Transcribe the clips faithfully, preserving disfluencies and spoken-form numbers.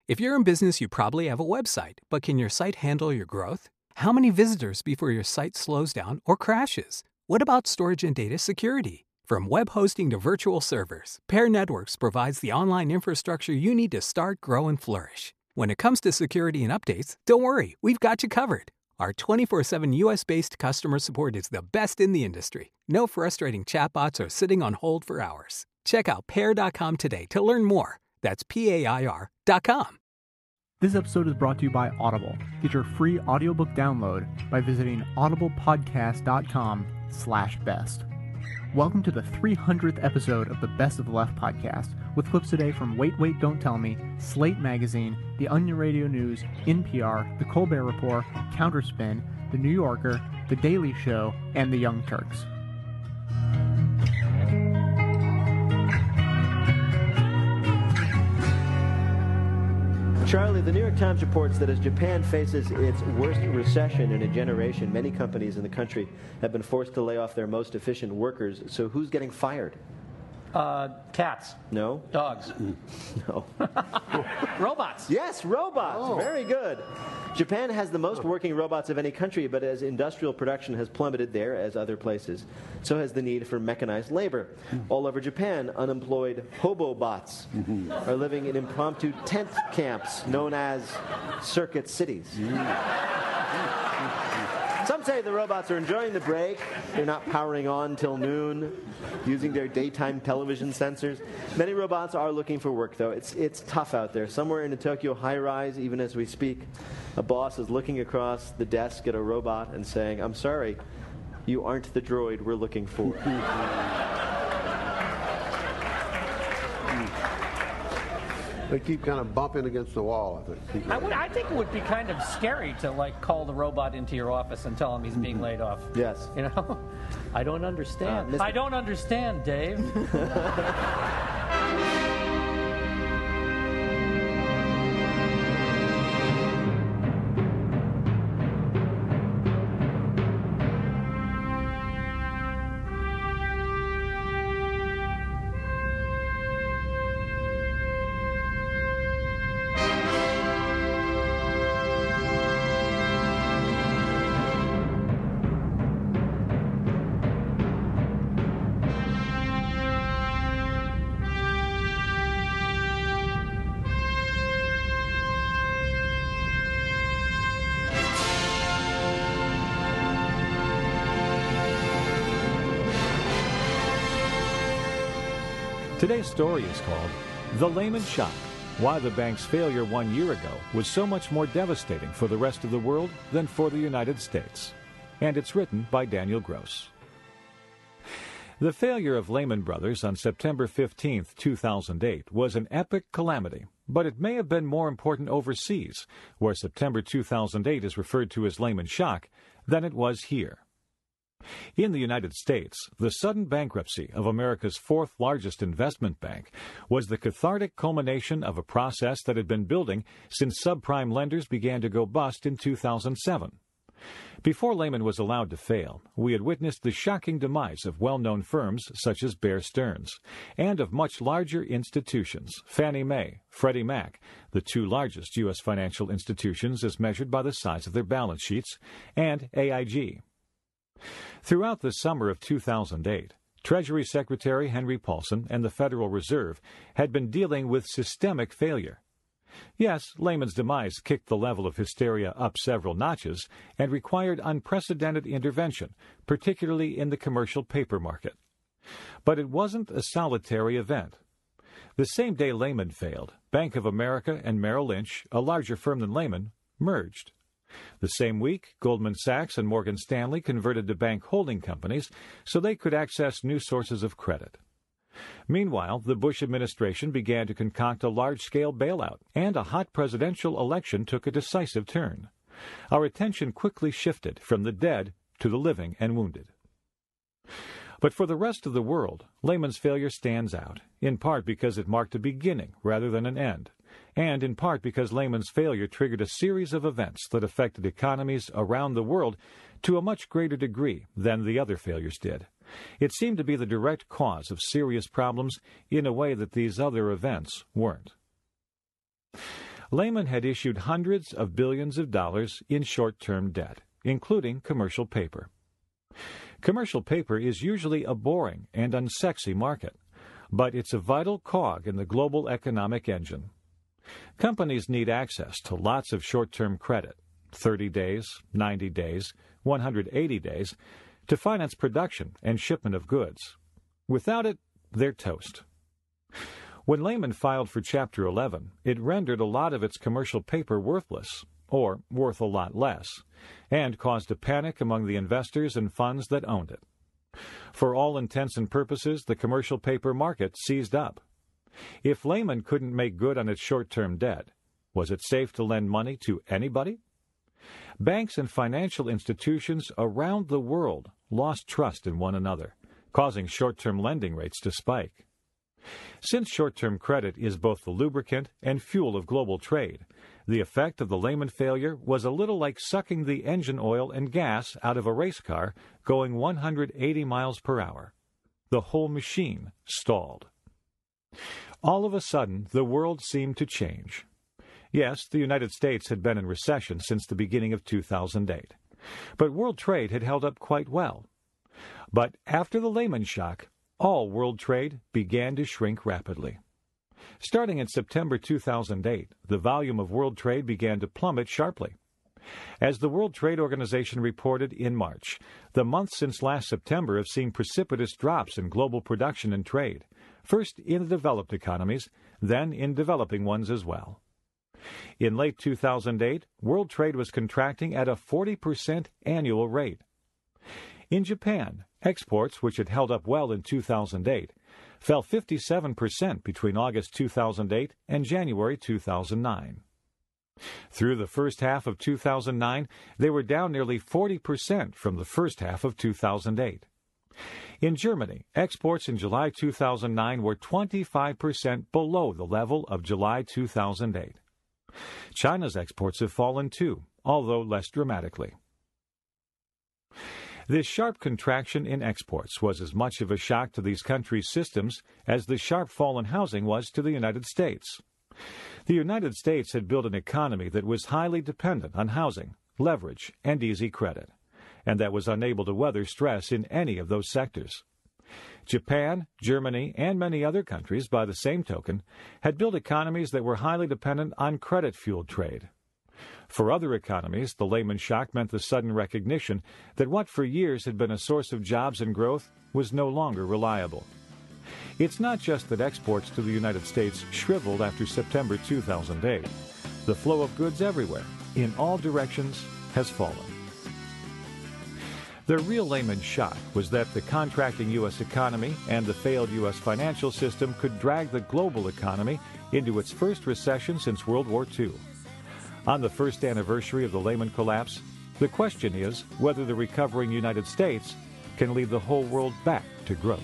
If you're in business, you probably have a website, but can your site handle your growth? How many visitors before your site slows down or crashes? What about storage and data security? From web hosting to virtual servers, Pair Networks provides the online infrastructure you need to start, grow, and flourish. When it comes to security and updates, don't worry, we've got you covered. Our twenty-four seven U S-based customer support is the best in the industry. No frustrating chatbots or sitting on hold for hours. Check out pair dot com today to learn more. That's P A I R dot com. This episode is brought to you by Audible. Get your free audiobook download by visiting audiblepodcast.com slash best. Welcome to the three hundredth episode of the Best of the Left podcast, with clips today from Wait, Wait, Don't Tell Me, Slate Magazine, The Onion Radio News, N P R, The Colbert Report, Counterspin, The New Yorker, The Daily Show, and The Young Turks. Charlie, the New York Times reports that as Japan faces its worst recession in a generation, many companies in the country have been forced to lay off their most efficient workers. So who's getting fired? Uh, cats. No. Dogs. No. Robots. Yes, robots. Oh. Very good. Japan has the most working robots of any country, but as industrial production has plummeted there, as other places, so has the need for mechanized labor. All over Japan, unemployed hobo-bots are living in impromptu tent camps known as circuit cities. Some say the robots are enjoying the break. They're not powering on till noon, using their daytime television sensors. Many robots are looking for work, though. It's it's tough out there. Somewhere in a Tokyo high-rise, even as we speak, a boss is looking across the desk at a robot and saying, "I'm sorry, you aren't the droid we're looking for." They keep kind of bumping against the wall, I think. I, would, I think it would be kind of scary to, like, call the robot into your office and tell him he's being laid off. Yes. You know? I don't understand. Uh, I don't understand, Dave. Today's story is called The Lehman Shock, why the bank's failure one year ago was so much more devastating for the rest of the world than for the United States. And it's written by Daniel Gross. The failure of Lehman Brothers on September fifteenth, two thousand eight was an epic calamity, but it may have been more important overseas, where September two thousand eight is referred to as Lehman Shock, than it was here. In the United States, the sudden bankruptcy of America's fourth largest investment bank was the cathartic culmination of a process that had been building since subprime lenders began to go bust in two thousand seven. Before Lehman was allowed to fail, we had witnessed the shocking demise of well-known firms such as Bear Stearns, and of much larger institutions, Fannie Mae, Freddie Mac, the two largest U S financial institutions as measured by the size of their balance sheets, and A I G. Throughout the summer of two thousand eight, Treasury Secretary Henry Paulson and the Federal Reserve had been dealing with systemic failure. Yes, Lehman's demise kicked the level of hysteria up several notches and required unprecedented intervention, particularly in the commercial paper market. But it wasn't a solitary event. The same day Lehman failed, Bank of America and Merrill Lynch, a larger firm than Lehman, merged. The same week, Goldman Sachs and Morgan Stanley converted to bank holding companies so they could access new sources of credit. Meanwhile, the Bush administration began to concoct a large-scale bailout, and a hot presidential election took a decisive turn. Our attention quickly shifted from the dead to the living and wounded. But for the rest of the world, Lehman's failure stands out, in part because it marked a beginning rather than an end, and in part because Lehman's failure triggered a series of events that affected economies around the world to a much greater degree than the other failures did. It seemed to be the direct cause of serious problems in a way that these other events weren't. Lehman had issued hundreds of billions of dollars in short-term debt, including commercial paper. Commercial paper is usually a boring and unsexy market, but it's a vital cog in the global economic engine. Companies need access to lots of short-term credit, thirty days, ninety days, one hundred eighty days, to finance production and shipment of goods. Without it, they're toast. When Lehman filed for Chapter eleven, it rendered a lot of its commercial paper worthless, or worth a lot less, and caused a panic among the investors and funds that owned it. For all intents and purposes, the commercial paper market seized up. If Lehman couldn't make good on its short-term debt, was it safe to lend money to anybody? Banks and financial institutions around the world lost trust in one another, causing short-term lending rates to spike. Since short-term credit is both the lubricant and fuel of global trade, the effect of the Lehman failure was a little like sucking the engine oil and gas out of a race car going one hundred eighty miles per hour. The whole machine stalled. All of a sudden, the world seemed to change. Yes, the United States had been in recession since the beginning of two thousand eight, but world trade had held up quite well. But after the Lehman shock, all world trade began to shrink rapidly. Starting in September two thousand eight, the volume of world trade began to plummet sharply. As the World Trade Organization reported in March, the months since last September have seen precipitous drops in global production and trade, first in the developed economies, then in developing ones as well. In late two thousand eight, world trade was contracting at a forty percent annual rate. In Japan, exports, which had held up well in two thousand eight, fell fifty-seven percent between August two thousand eight and January two thousand nine. Through the first half of two thousand nine, they were down nearly forty percent from the first half of two thousand eight. In Germany, exports in July two thousand nine were twenty-five percent below the level of July two thousand eight. China's exports have fallen too, although less dramatically. This sharp contraction in exports was as much of a shock to these countries' systems as the sharp fall in housing was to the United States. The United States had built an economy that was highly dependent on housing, leverage, and easy credit, and that was unable to weather stress in any of those sectors. Japan, Germany, and many other countries, by the same token, had built economies that were highly dependent on credit-fueled trade. For other economies, the Lehman shock meant the sudden recognition that what for years had been a source of jobs and growth was no longer reliable. It's not just that exports to the United States shriveled after September two thousand eight. The flow of goods everywhere, in all directions, has fallen. The real Lehman shock was that the contracting U S economy and the failed U S financial system could drag the global economy into its first recession since World War Two. On the first anniversary of the Lehman collapse, the question is whether the recovering United States can lead the whole world back to growth.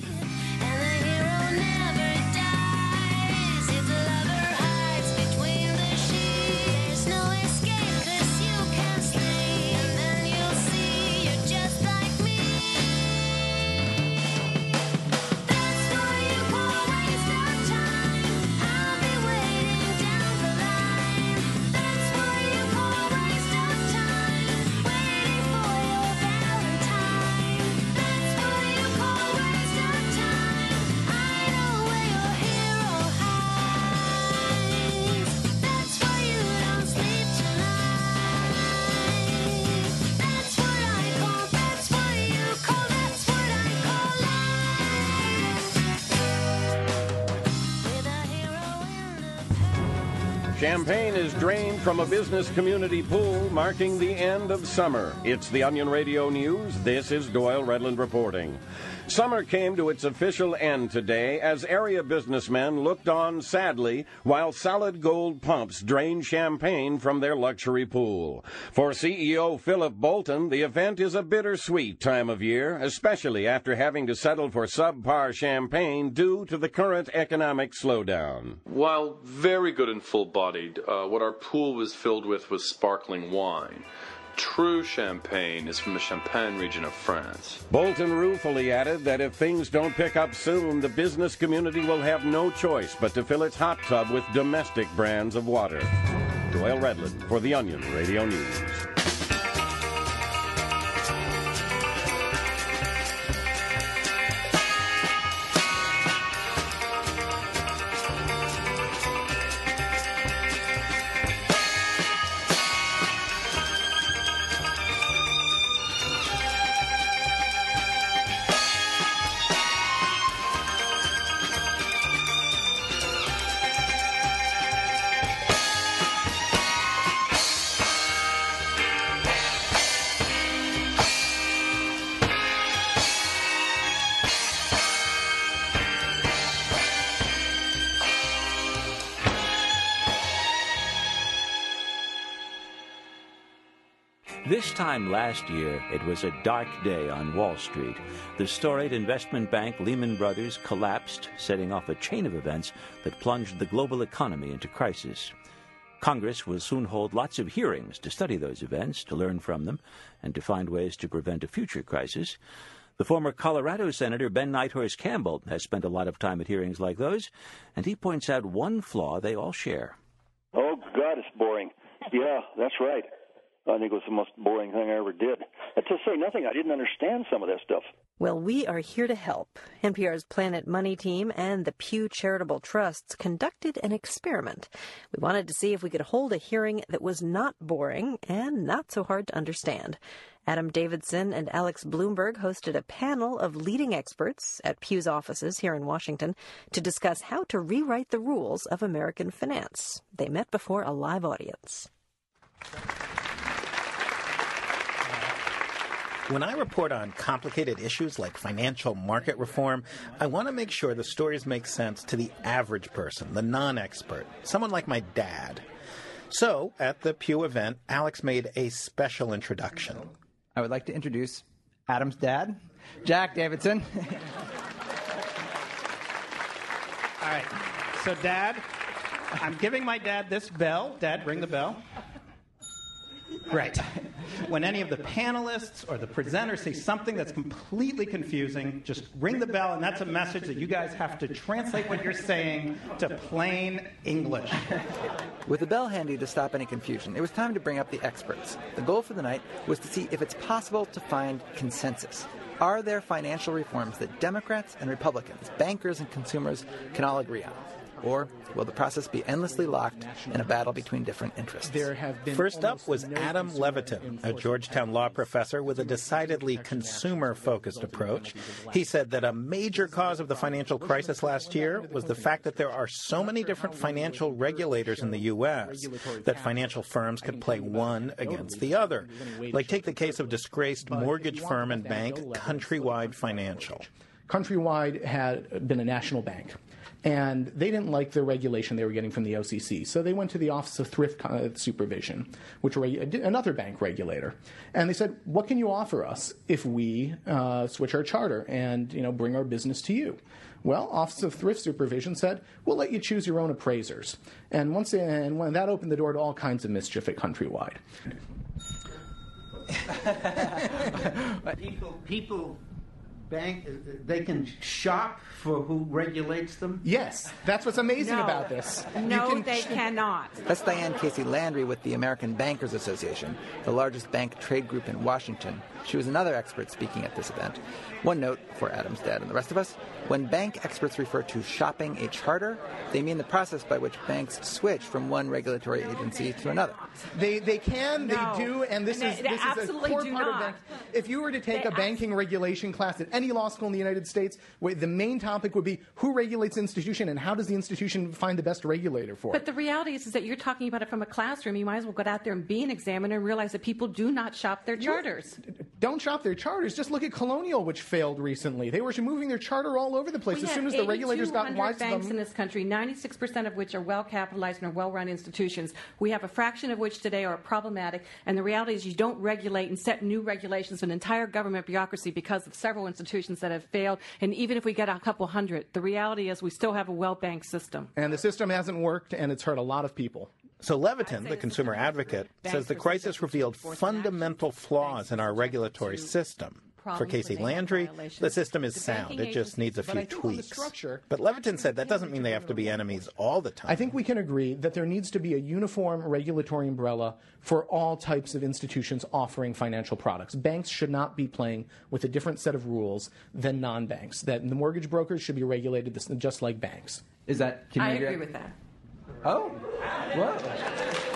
Champagne is drained from a business community pool, marking the end of summer. It's the Onion Radio News. This is Doyle Redland reporting. Summer came to its official end today as area businessmen looked on sadly while Solid Gold pumps drained champagne from their luxury pool. For C E O Philip Bolton, the event is a bittersweet time of year, especially after having to settle for subpar champagne due to the current economic slowdown. While very good and full-bodied, uh, what our pool was filled with was sparkling wine. true champagne is from the Champagne region of France. Bolton ruefully added that if things don't pick up soon, the business community will have no choice but to fill its hot tub with domestic brands of water. Doyle Redland for The Onion Radio News. This time last year, it was a dark day on Wall Street. The storied investment bank Lehman Brothers collapsed, setting off a chain of events that plunged the global economy into crisis. Congress will soon hold lots of hearings to study those events, to learn from them, and to find ways to prevent a future crisis. The former Colorado Senator Ben Nighthorse Campbell has spent a lot of time at hearings like those, and he points out one flaw they all share. Oh, God, it's boring. Yeah, that's right. I think it was the most boring thing I ever did. And to say nothing, I didn't understand some of that stuff. Well, we are here to help. N P R's Planet Money team and the Pew Charitable Trusts conducted an experiment. We wanted to see if we could hold a hearing that was not boring and not so hard to understand. Adam Davidson and Alex Bloomberg hosted a panel of leading experts at Pew's offices here in Washington to discuss how to rewrite the rules of American finance. They met before a live audience. When I report on complicated issues like financial market reform, I want to make sure the stories make sense to the average person, the non-expert, someone like my dad. So, at the Pew event, Alex made a special introduction. I would like to introduce Adam's dad, Jack Davidson. All right. So, Dad, I'm giving my dad this bell. Dad, ring the bell. Right. When any of the panelists or the presenters say something that's completely confusing, just ring the bell, and that's a message that you guys have to translate what you're saying to plain English. With the bell handy to stop any confusion, it was time to bring up the experts. The goal for the night was to see if it's possible to find consensus. Are there financial reforms that Democrats and Republicans, bankers and consumers can all agree on? Or will the process be endlessly locked in a battle between different interests? There have been First up was Adam Levitin, a Georgetown law professor with a decidedly consumer-focused approach. He said that a major cause of the financial crisis last year was the fact that there are so many different financial regulators in the U S that financial firms could play one against the other. Like take the case of disgraced mortgage firm and bank Countrywide Financial. Countrywide had been a national bank, and they didn't like the regulation they were getting from the O C C. So they went to the Office of Thrift Supervision, which were another bank regulator. And they said, what can you offer us if we uh, switch our charter and, you know, bring our business to you? Well, Office of Thrift Supervision said, we'll let you choose your own appraisers. And once they, and when that opened the door to all kinds of mischief at Countrywide. people, people... Bank, they can shop for who regulates them? Yes, that's what's amazing no. about this. No, can they cannot. That's Diane Casey Landry with the American Bankers Association, the largest bank trade group in Washington. She was another expert speaking at this event. One note for Adam's dad and the rest of us, when bank experts refer to shopping a charter, they mean the process by which banks switch from one regulatory agency to another. They they can, no. they do, and this and is they, this they is a core do part not. of bank. If you were to take they a banking regulation class at any law school in the United States, where the main topic would be who regulates the institution and how does the institution find the best regulator for but it. But the reality is, is that you're talking about it from a classroom. You might as well go out there and be an examiner and realize that people do not shop their charters. Don't shop their charters. Just look at Colonial, which failed recently. They were moving their charter all over the place. We as soon as the regulators got wise to them. banks in this country, ninety-six percent of which are well-capitalized and are well-run institutions. We have a fraction of which today are problematic, and the reality is you don't regulate and set new regulations for an entire government bureaucracy because of several institutions that have failed. And even if we get a couple hundred, the reality is we still have a well-banked system. And the system hasn't worked, and it's hurt a lot of people. So Levitin, the consumer advocate, says the crisis revealed fundamental flaws in our regulatory system. For Casey Landry, the system is sound. It just needs a few tweaks. But Levitin said that doesn't mean they have to be enemies all the time. I think we can agree that there needs to be a uniform regulatory umbrella for all types of institutions offering financial products. Banks should not be playing with a different set of rules than non-banks. That the mortgage brokers should be regulated just like banks. Is that? Can I you agree with that. Oh, what?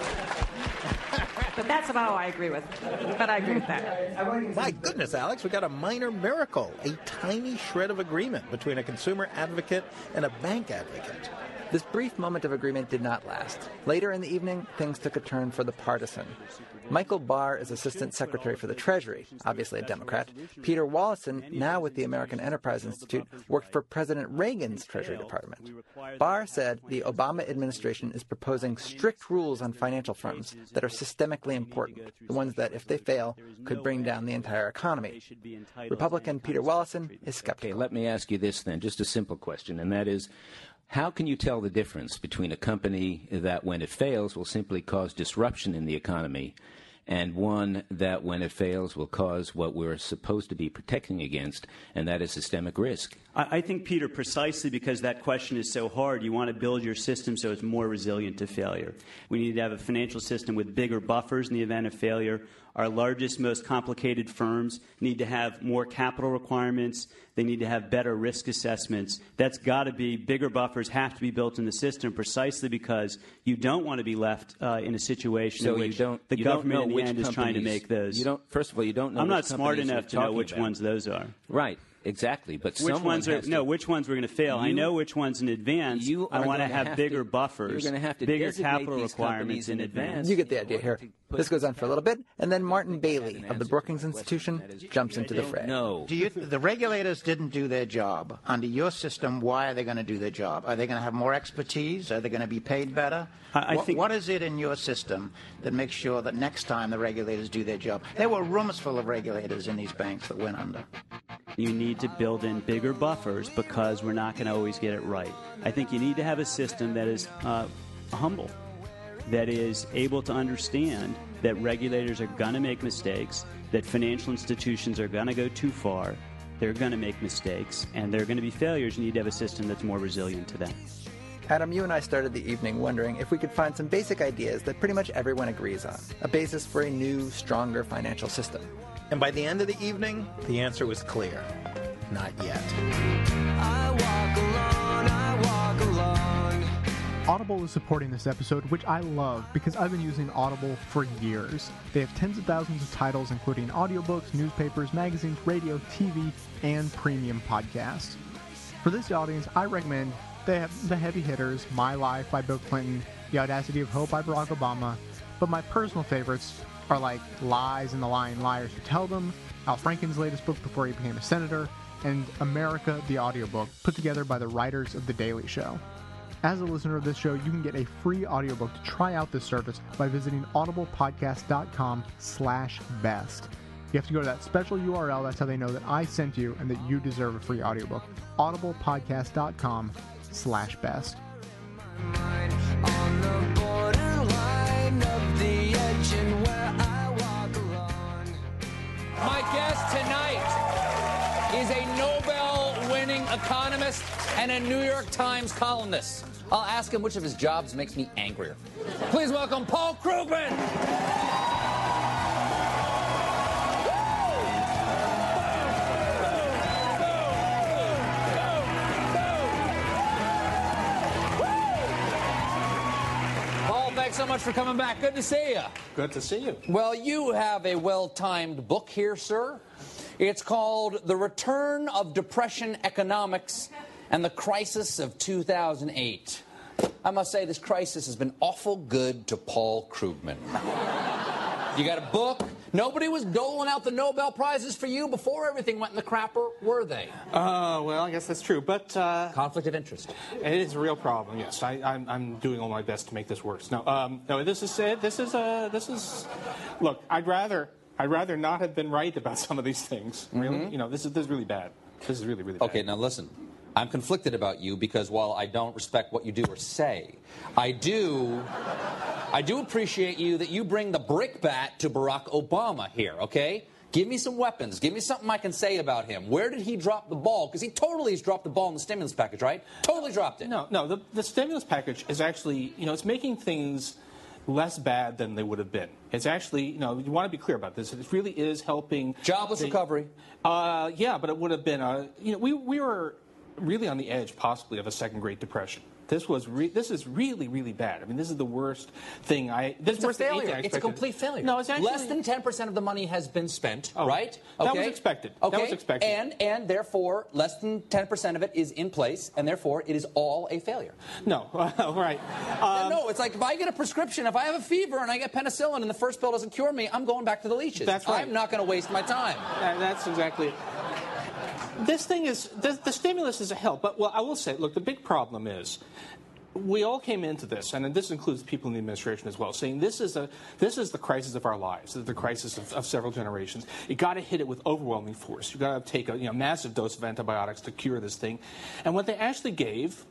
But that's about all I agree with. But I agree with that. My goodness, Alex, we got a minor miracle, a tiny shred of agreement between a consumer advocate and a bank advocate. This brief moment of agreement did not last. Later in the evening, things took a turn for the partisan. Michael Barr is Assistant Secretary for the Treasury, obviously a Democrat. Peter Wallison, now with the American Enterprise Institute, worked for President Reagan's Treasury Department. Barr said the Obama administration is proposing strict rules on financial firms that are systemically important, the ones that, if they fail, could bring down the entire economy. Republican Peter Wallison is skeptical. Okay, let me ask you this then, just a simple question, and that is, how can you tell the difference between a company that, when it fails, will simply cause disruption in the economy and one that, when it fails, will cause what we're supposed to be protecting against, and that is systemic risk? I, I think, Peter, precisely because that question is so hard, you want to build your system so it's more resilient to failure. We need to have a financial system with bigger buffers in the event of failure. Our largest, most complicated firms need to have more capital requirements. They need to have better risk assessments. That's got to be, bigger buffers have to be built in the system precisely because you don't want to be left uh, in a situation so in which you don't, the you government don't know in the end is trying to make those. You don't, first of all, you don't know I'm which not smart companies enough to you're know talking which about. ones those are. Right. Exactly, but which someone ones are has to, no? Which ones we're going to fail? You, I know which ones in advance. You I want to have, have bigger to, buffers, you're going to have to bigger designate capital these requirements in in advance. You get the idea here. This goes on for a little bit, and then Martin Bailey of the Brookings Institution jumps into the fray. No, do you, the regulators didn't do their job. Under your system, why are they going to do their job? Are they going to have more expertise? Are they going to be paid better? I, I what, think, what is it in your system that makes sure that next time the regulators do their job? There were rooms full of regulators in these banks that went under. You need to build in bigger buffers because we're not going to always get it right. I think you need to have a system that is uh, humble, that is able to understand that regulators are going to make mistakes, that financial institutions are going to go too far, they're going to make mistakes, and there are going to be failures. You need to have a system that's more resilient to that. Adam, you and I started the evening wondering if we could find some basic ideas that pretty much everyone agrees on, a basis for a new, stronger financial system. And by the end of the evening, the answer was clear. Not yet. I walk alone, I walk alone. Audible is supporting this episode, which I love because I've been using Audible for years. They have tens of thousands of titles, including audiobooks, newspapers, magazines, radio, T V, and premium podcasts. For this audience, I recommend they have the heavy hitters, My Life by Bill Clinton, The Audacity of Hope by Barack Obama, but my personal favorites are like Lies and the Lying Liars Who Tell Them, Al Franken's latest book before he became a senator, and America, the audiobook, put together by the writers of The Daily Show. As a listener of this show, you can get a free audiobook to try out this service by visiting audiblepodcast.com slash best. You have to go to that special U R L, that's how they know that I sent you and that you deserve a free audiobook. audiblepodcast.com slash best. On the borderline of the edge and where I walk along. My guest tonight is a Nobel-winning economist and a New York Times columnist. I'll ask him which of his jobs makes me angrier. Please welcome Paul Krugman. Thanks so much for coming back. Good to see you. Good to see you. Well, you have a well-timed book here, sir. It's called The Return of Depression Economics and the Crisis of two thousand eight. I must say, this crisis has been awful good to Paul Krugman. You got a book. Nobody was doling out the Nobel Prizes for you before everything went in the crapper, were they? Uh, well, I guess that's true, but... Uh, Conflict of interest. It is a real problem, yes. I, I'm, I'm doing all my best to make this work. No, um, no, this is it. This is, uh, this is... Look, I'd rather, I'd rather not have been right about some of these things. Really? Mm-hmm. You know, this is, this is really bad. This is really, really bad. Okay, now listen. I'm conflicted about you because while I don't respect what you do or say, I do I do appreciate you that you bring the brickbat to Barack Obama here, okay? Give me some weapons. Give me something I can say about him. Where did he drop the ball? Because he totally has dropped the ball in the stimulus package, right? Totally dropped it. No, no, the, the stimulus package is actually, you know, it's making things less bad than they would have been. It's actually, you know, you want to be clear about this. It really is helping. Jobless the, recovery. Uh, yeah, but it would have been, a, you know, we, we were really on the edge, possibly, of a second Great Depression. This was re- this is really, really bad. I mean, this is the worst thing I. This It's a worse than failure. anything I It's a expected. complete failure. No, it's actually less than ten percent of the money has been spent, Oh, right? that was expected. Okay. That was expected. And and therefore, less than ten percent of it is in place, and therefore, it is all a failure. No, right. Um, no, it's like if I get a prescription, if I have a fever and I get penicillin, and the first pill doesn't cure me, I'm going back to the leeches. That's right. I'm not going to waste my time. That- that's exactly it. This thing is the, the stimulus is a help, but well, I will say, look, the big problem is. We all came into this, and this includes people in the administration as well, saying this is a this is the crisis of our lives, the crisis of, of several generations. You got to hit it with overwhelming force. You got to take a you know massive dose of antibiotics to cure this thing, and what they actually gave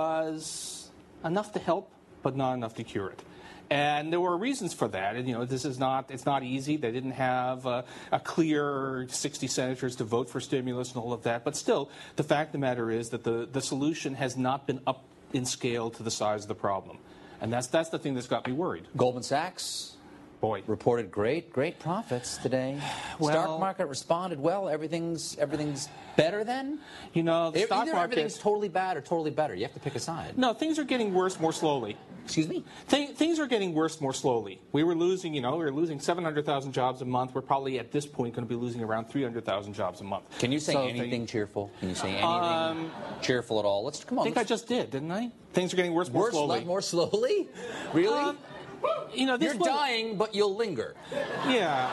was enough to help, but not enough to cure it. And there were reasons for that. And, you know, this is not, it's not easy. They didn't have uh, a clear sixty senators to vote for stimulus and all of that. But still, the fact of the matter is that the, the solution has not been up in scale to the size of the problem. And that's, that's the thing that's got me worried. Goldman Sachs Boy. reported great, great profits today. Well- Stock market responded well. Everything's everything's better then? You know, the Either stock market... everything's totally bad or totally better. You have to pick a side. No, things are getting worse more slowly. Excuse me? Th- things are getting worse more slowly. We were losing, you know, we were losing seven hundred thousand jobs a month. We're probably at this point going to be losing around three hundred thousand jobs a month. Can you say So anything they- cheerful? Can you say anything Um, cheerful at all? Let's come I on. think I let's- just did, didn't I? Things are getting worse more Worse, slowly. le- more slowly? Really? Um, you know, this You're will- dying, but you'll linger. Yeah.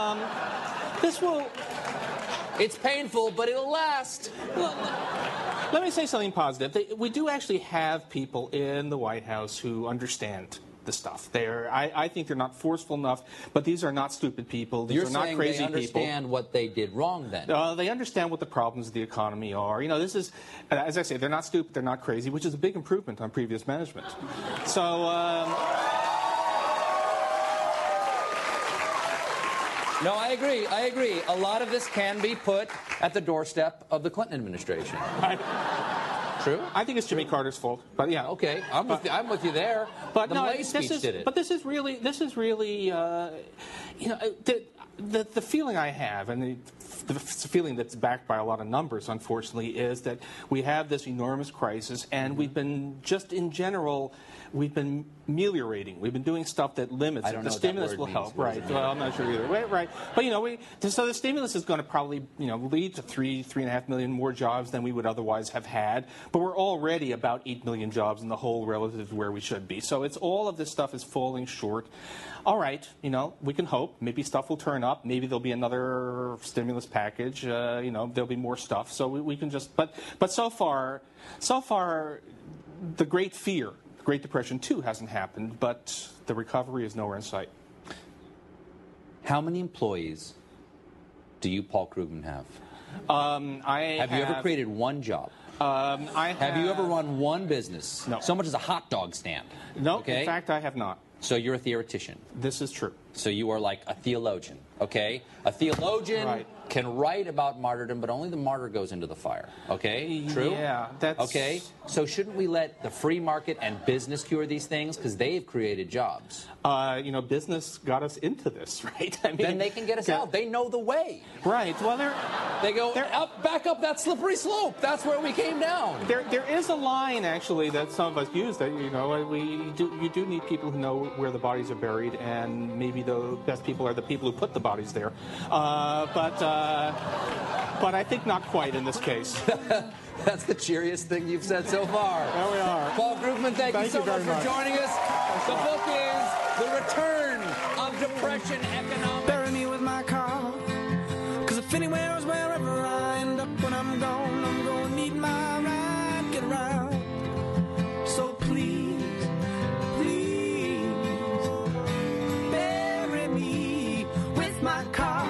Um, this will... It's painful, but it'll last. Let me say something positive. They, we do actually have people in the White House who understand the stuff. They're, I, I think they're not forceful enough, but these are not stupid people. These You're are not saying crazy they understand people. what they did wrong then. Uh, they understand what the problems of the economy are. You know, this is, uh, as I say, they're not stupid, they're not crazy, which is a big improvement on previous management. So, um, No, I agree. I agree. A lot of this can be put at the doorstep of the Clinton administration. True? I think it's Jimmy Carter's fault, but yeah. Okay, I'm with you, I'm with you there. But the no, Malay this speech is, did it. But this is really, this is really, uh, you know, the, the the feeling I have, and the, the feeling that's backed by a lot of numbers, unfortunately, is that we have this enormous crisis, and we've been just in general, we've been ameliorating. We've been doing stuff that limits I it. don't The know what that stimulus word will means. help, What does right? it Well, mean? I'm not sure either. Right, right. But you know, we so the stimulus is going to probably you know lead to three, three and a half million more jobs than we would otherwise have had. But we're already about eight million jobs in the whole relative to where we should be. So it's all of this stuff is falling short. All right, you know, we can hope. Maybe stuff will turn up. Maybe there'll be another stimulus package. Uh, you know, there'll be more stuff. So we, we can just. But but so far, so far, the great fear. Great Depression two hasn't happened, but the recovery is nowhere in sight. How many employees do you, Paul Krugman, have? Um, I have, have you ever created one job? Um, I have, you ever run one business? No. So much as a hot dog stand? No, Okay? in fact, I have not. So you're a theoretician? This is true. So you are like a theologian, okay? A theologian Right. can write about martyrdom, but only the martyr goes into the fire, okay? True? Yeah, that's... Okay, so shouldn't we let the free market and business cure these things? Because they've created jobs. Uh, you know, business got us into this, right? I mean, Then they can get us out. They know the way. Right. Well, they're... They go up, back up that slippery slope. That's where we came down. There, there is a line actually that some of us use that you know we do. You do need people who know where the bodies are buried, and maybe the best people are the people who put the bodies there. Uh, but uh, but I think not quite in this case. That's the cheeriest thing you've said so far. There we are. Paul Krugman, thank, Thank you so you very much for much. joining us. The book is The Return of Depression Economics. Bury me with my car, cause if anywhere is wherever I end up when I'm gone, I'm gonna need my ride, get around. So please, please, bury me with my car.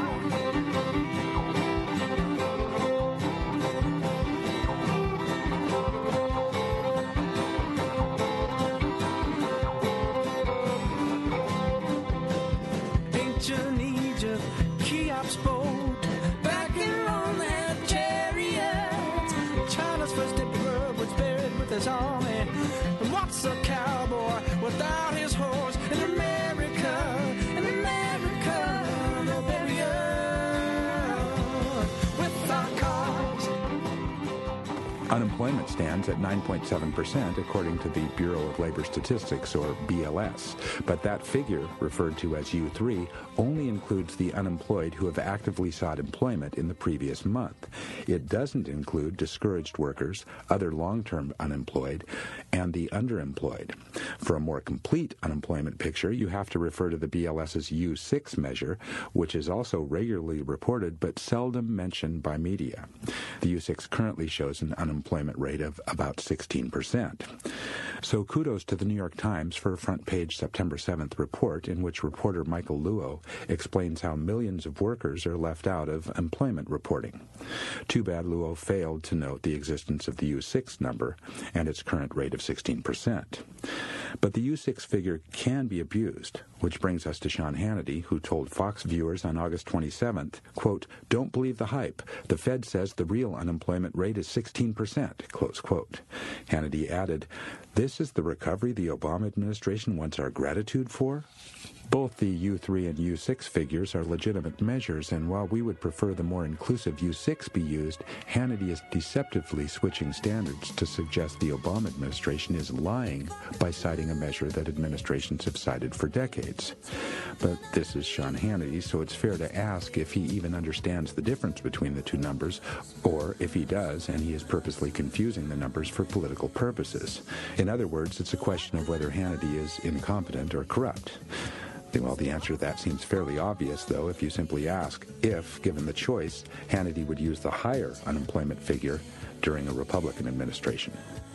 Unemployment stands at nine point seven percent, according to the Bureau of Labor Statistics, or B L S. But that figure, referred to as U three, only includes the unemployed who have actively sought employment in the previous month. It doesn't include discouraged workers, other long-term unemployed, and the underemployed. For a more complete unemployment picture, you have to refer to the BLS's U six measure, which is also regularly reported but seldom mentioned by media. The U six currently shows an unemployment employment rate of about sixteen percent. So kudos to the New York Times for a front-page September seventh report in which reporter Michael Luo explains how millions of workers are left out of employment reporting. Too bad Luo failed to note the existence of the U six number and its current rate of sixteen percent. But the U six figure can be abused, which brings us to Sean Hannity, who told Fox viewers on August twenty-seventh, quote, "Don't believe the hype. The Fed says the real unemployment rate is sixteen percent, close quote. Hannity added, "This is the recovery the Obama administration wants our gratitude for?" Both the U three and U six figures are legitimate measures, and while we would prefer the more inclusive U six be used, Hannity is deceptively switching standards to suggest the Obama administration is lying by citing a measure that administrations have cited for decades. But this is Sean Hannity, so it's fair to ask if he even understands the difference between the two numbers, or if he does, and he is purposely confusing the numbers for political purposes. In other words, it's a question of whether Hannity is incompetent or corrupt. Well, the answer to that seems fairly obvious, though, if you simply ask if, given the choice, Hannity would use the higher unemployment figure during a Republican administration.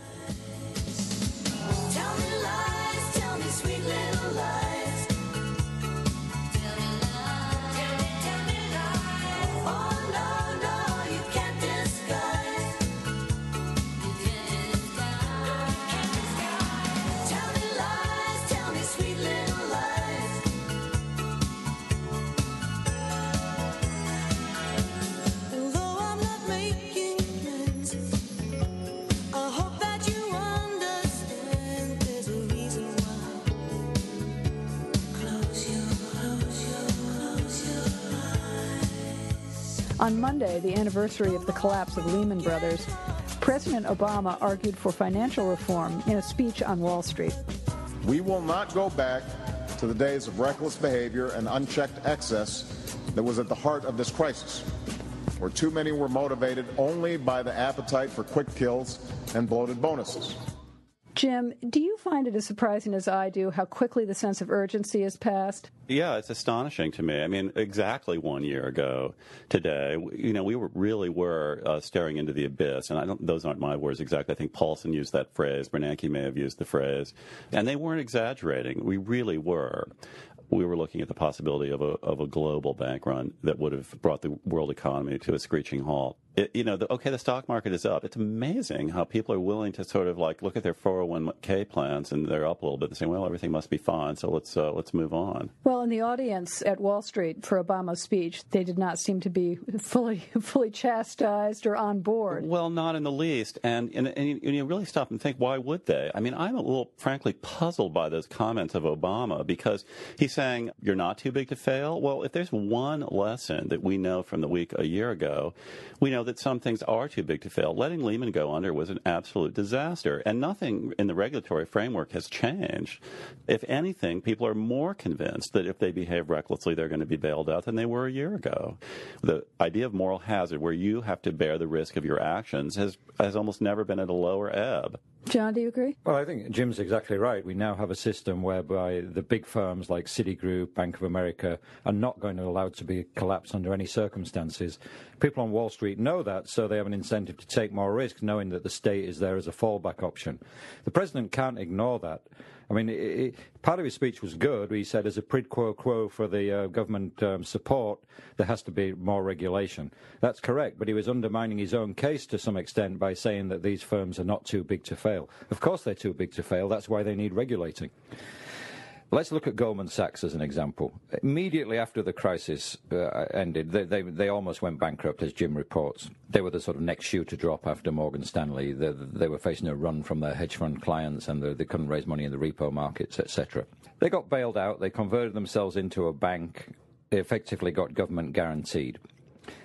Tell me lies, tell me sweet little lies. Tell me lies, tell me, tell me lies. Oh, no, no, you can't disguise. You can't disguise. You can't disguise. Tell me lies, tell me sweet little lies. Although I'm not making plans, I hope that you understand there's a reason why. Close your, close your, close your eyes. On Monday, the anniversary of the collapse of Lehman Brothers, President Obama argued for financial reform in a speech on Wall Street. We will not go back to the days of reckless behavior and unchecked excess that was at the heart of this crisis, where too many were motivated only by the appetite for quick kills and bloated bonuses. Jim, do you find it as surprising as I do how quickly the sense of urgency has passed? Yeah, it's astonishing to me. I mean, exactly one year ago today, you know, we were, really were uh, staring into the abyss. And I don't, those aren't my words exactly. I think Paulson used that phrase. Bernanke may have used the phrase. And they weren't exaggerating. We really were. We were looking at the possibility of a, of a global bank run that would have brought the world economy to a screeching halt. It, you know, the, okay, the stock market is up. It's amazing how people are willing to sort of like look at their four oh one k plans and they're up a little bit and say, well, everything must be fine, so let's uh, let's move on. Well, in the audience at Wall Street for Obama's speech, they did not seem to be fully fully chastised or on board. Well, not in the least. And, and, and, you, and you really stop and think, why would they? I mean, I'm a little, frankly, puzzled by those comments of Obama because he's saying, you're not too big to fail? Well, if there's one lesson that we know from the week a year ago, we know that some things are too big to fail. Letting Lehman go under was an absolute disaster, and nothing in the regulatory framework has changed. If anything, people are more convinced that if they behave recklessly, they're going to be bailed out than they were a year ago. The idea of moral hazard, where you have to bear the risk of your actions, has, has almost never been at a lower ebb. John, do you agree? Well, I think Jim's exactly right. We now have a system whereby the big firms like Citigroup, Bank of America are not going to be allowed to be collapsed under any circumstances. People on Wall Street know that, so they have an incentive to take more risk, knowing that the state is there as a fallback option. The president can't ignore that. I mean, it, it, part of his speech was good. He said, as a quid pro quo for the uh, government um, support, there has to be more regulation. That's correct, but he was undermining his own case to some extent by saying that these firms are not too big to fail. Of course they're too big to fail. That's why they need regulating. Let's look at Goldman Sachs as an example. Immediately after the crisis uh, ended, they, they, they almost went bankrupt, as Jim reports. They were the sort of next shoe to drop after Morgan Stanley. They, they were facing a run from their hedge fund clients, and they, they couldn't raise money in the repo markets, et cetera. They got bailed out. They converted themselves into a bank. They effectively got government guaranteed.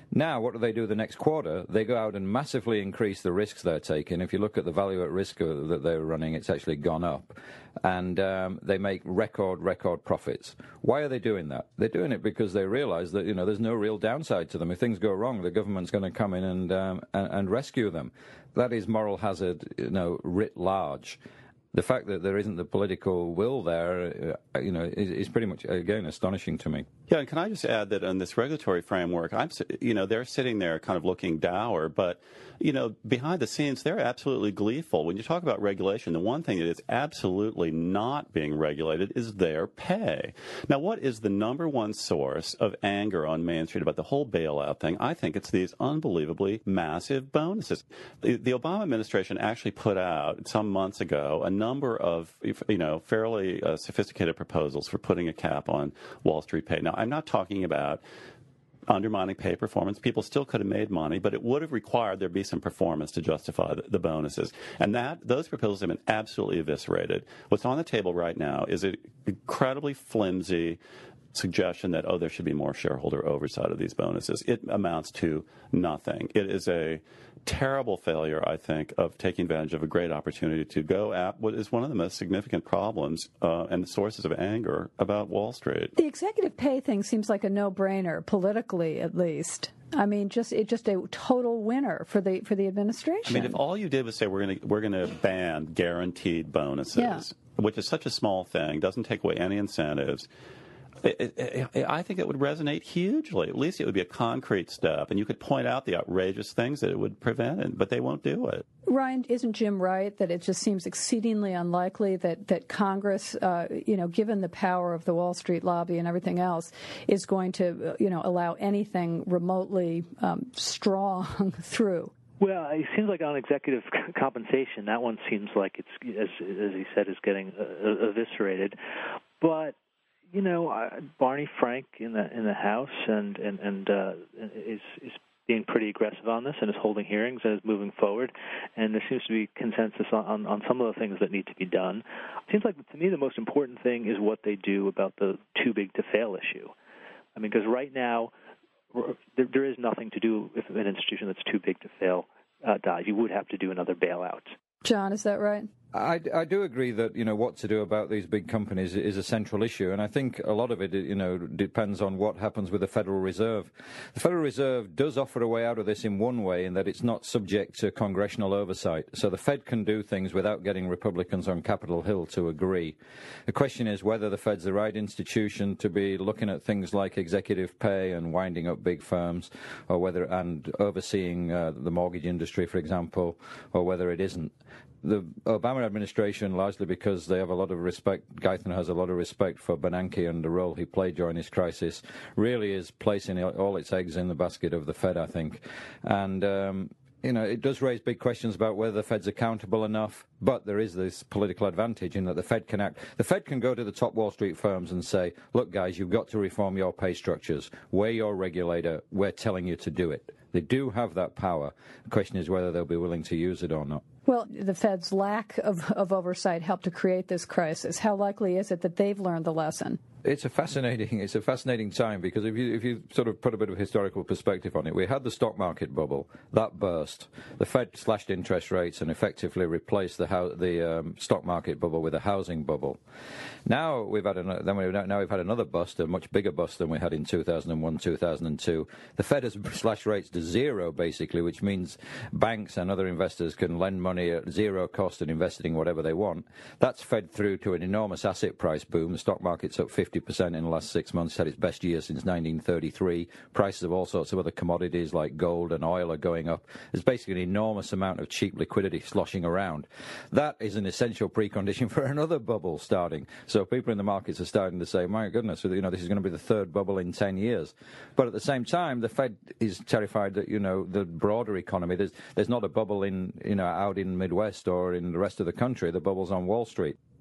Now, what do they do the next quarter? They go out and massively increase the risks they're taking. If you look at the value at risk that they're running, it's actually gone up. And um, they make record, record profits. Why are they doing that? They're doing it because they realize that, you know, there's no real downside to them. If things go wrong, the government's going to come in and, um, and, and rescue them. That is moral hazard, you know, writ large. The fact that there isn't the political will there, uh, you know, is, is pretty much, again, astonishing to me. Yeah, and can I just add that on this regulatory framework, I'm, you know, they're sitting there kind of looking dour, but, you know, behind the scenes, they're absolutely gleeful. When you talk about regulation, the one thing that is absolutely not being regulated is their pay. Now, what is the number one source of anger on Main Street about the whole bailout thing? I think it's these unbelievably massive bonuses. The, the Obama administration actually put out, some months ago, a number of, you know, fairly uh, sophisticated proposals for putting a cap on Wall Street pay. Now, I'm not talking about undermining pay performance. People still could have made money, but it would have required there be some performance to justify the, the bonuses. And that those proposals have been absolutely eviscerated. What's on the table right now is an incredibly flimsy suggestion that, oh, there should be more shareholder oversight of these bonuses. It amounts to nothing. It is a terrible failure, I think, of taking advantage of a great opportunity to go at what is one of the most significant problems uh, and sources of anger about Wall Street. The executive pay thing seems like a no-brainer, politically at least. I mean, just it's just a total winner for the for the administration. I mean, if all you did was say we're going to we're going to ban guaranteed bonuses, yeah. which is such a small thing, doesn't take away any incentives. It, it, it, I think it would resonate hugely. At least it would be a concrete step, and you could point out the outrageous things that it would prevent, it, but they won't do it. Ryan, isn't Jim right that it just seems exceedingly unlikely that, that Congress, uh, you know, given the power of the Wall Street lobby and everything else, is going to, you know, allow anything remotely um, strong through? Well, it seems like on executive compensation, that one seems like it's, as, as he said, is getting uh, eviscerated. But you know, uh, Barney Frank in the in the House and and and uh, is is being pretty aggressive on this and is holding hearings and is moving forward. And there seems to be consensus on, on, on some of the things that need to be done. It seems like to me the most important thing is what they do about the too big to fail issue. I mean, because right now there, there is nothing to do if an institution that's too big to fail uh, dies. You would have to do another bailout. John, is that right? I, I do agree that, you know, what to do about these big companies is a central issue, and I think a lot of it, you know, depends on what happens with the Federal Reserve. The Federal Reserve does offer a way out of this in one way, in that it's not subject to congressional oversight. So the Fed can do things without getting Republicans on Capitol Hill to agree. The question is whether the Fed's the right institution to be looking at things like executive pay and winding up big firms, or whether, and overseeing uh, the mortgage industry, for example, or whether it isn't. The Obama administration, largely because they have a lot of respect, Geithner has a lot of respect for Bernanke and the role he played during this crisis, really is placing all its eggs in the basket of the Fed, I think. And, um, you know, it does raise big questions about whether the Fed's accountable enough, but there is this political advantage in that the Fed can act. The Fed can go to the top Wall Street firms and say, look, guys, you've got to reform your pay structures. We're your regulator. We're telling you to do it. They do have that power. The question is whether they'll be willing to use it or not. Well, the Fed's lack of, of oversight helped to create this crisis. How likely is it that they've learned the lesson? It's a fascinating, it's a fascinating time, because if you if you sort of put a bit of historical perspective on it, we had the stock market bubble that burst. The Fed slashed interest rates and effectively replaced the ho- the um, stock market bubble with a housing bubble. Now we've had an, then we've now we've had another bust, a much bigger bust than we had in two thousand one, two thousand two. The Fed has slashed rates to zero, basically, which means banks and other investors can lend money at zero cost and invest it in whatever they want. That's fed through to an enormous asset price boom. The stock market's up fifty percent in the last six months. It's had its best year since nineteen thirty-three. Prices of all sorts of other commodities like gold and oil are going up. There's basically an enormous amount of cheap liquidity sloshing around. That is an essential precondition for another bubble starting. So people in the markets are starting to say, my goodness, you know, this is going to be the third bubble in ten years. But at the same time, the Fed is terrified that, you know, the broader economy, there's, there's not a bubble in, you know, out in Midwest or in the rest of the country. The bubble's on Wall Street.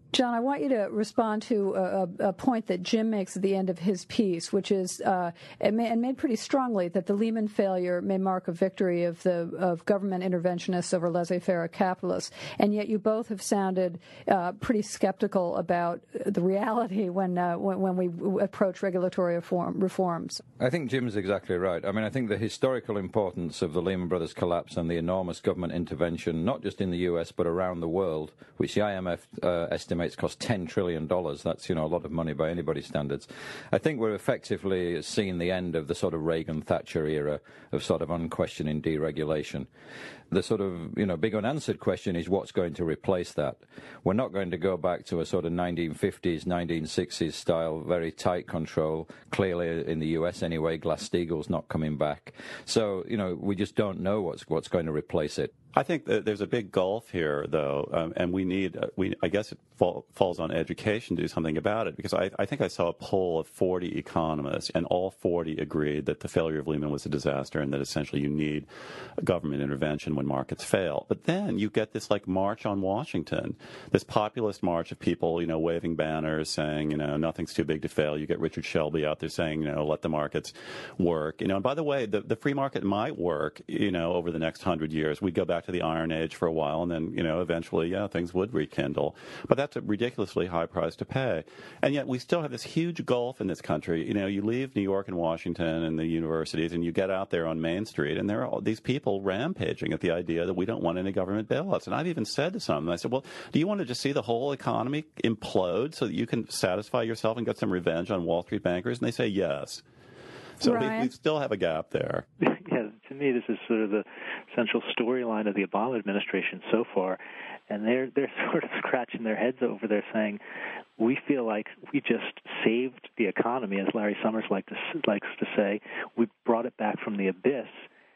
John, I want you to respond to a, a point that Jim makes at the end of his piece, which is, uh, and made pretty strongly, that the Lehman failure may mark a victory of the of government interventionists over laissez-faire capitalists. And yet you both have sounded uh, pretty skeptical about the reality when, uh, when when we approach regulatory reform, reforms. I think Jim's exactly right. I mean, I think the historical importance of the Lehman Brothers collapse and the enormous government intervention, not just in the U S but around the world, which the I M F uh, estimates cost ten trillion dollars. That's, you know, a lot of money by anybody's standards. I think we're effectively seeing the end of the sort of Reagan-Thatcher era of sort of unquestioning deregulation. The sort of, you know, big unanswered question is what's going to replace that. We're not going to go back to a sort of nineteen fifties, nineteen sixties style, very tight control. Clearly, in the U S anyway, Glass-Steagall's not coming back. So, you know, we just don't know what's what's going to replace it. I think that there's a big gulf here, though, um, and we need, uh, we, I guess it fall, falls on education to do something about it, because I, I think I saw a poll of forty economists, and all forty agreed that the failure of Lehman was a disaster and that essentially you need government intervention when markets fail. But then you get this, like, march on Washington, this populist march of people, you know, waving banners saying, you know, nothing's too big to fail. You get Richard Shelby out there saying, you know, let the markets work. You know, and by the way, the, the free market might work, you know, over the next hundred years. We go back to the Iron Age for a while, and then, you know, eventually, yeah, things would rekindle. But that's a ridiculously high price to pay. And yet we still have this huge gulf in this country. You know, you leave New York and Washington and the universities, and you get out there on Main Street, and there are all these people rampaging at the idea that we don't want any government bailouts. And I've even said to some of them, I said, well, do you want to just see the whole economy implode so that you can satisfy yourself and get some revenge on Wall Street bankers? And they say yes. So we, we still have a gap there. Yeah, to me, this is sort of the central storyline of the Obama administration so far, and they're they're sort of scratching their heads over there, saying, "We feel like we just saved the economy," as Larry Summers like to, likes to say. We brought it back from the abyss,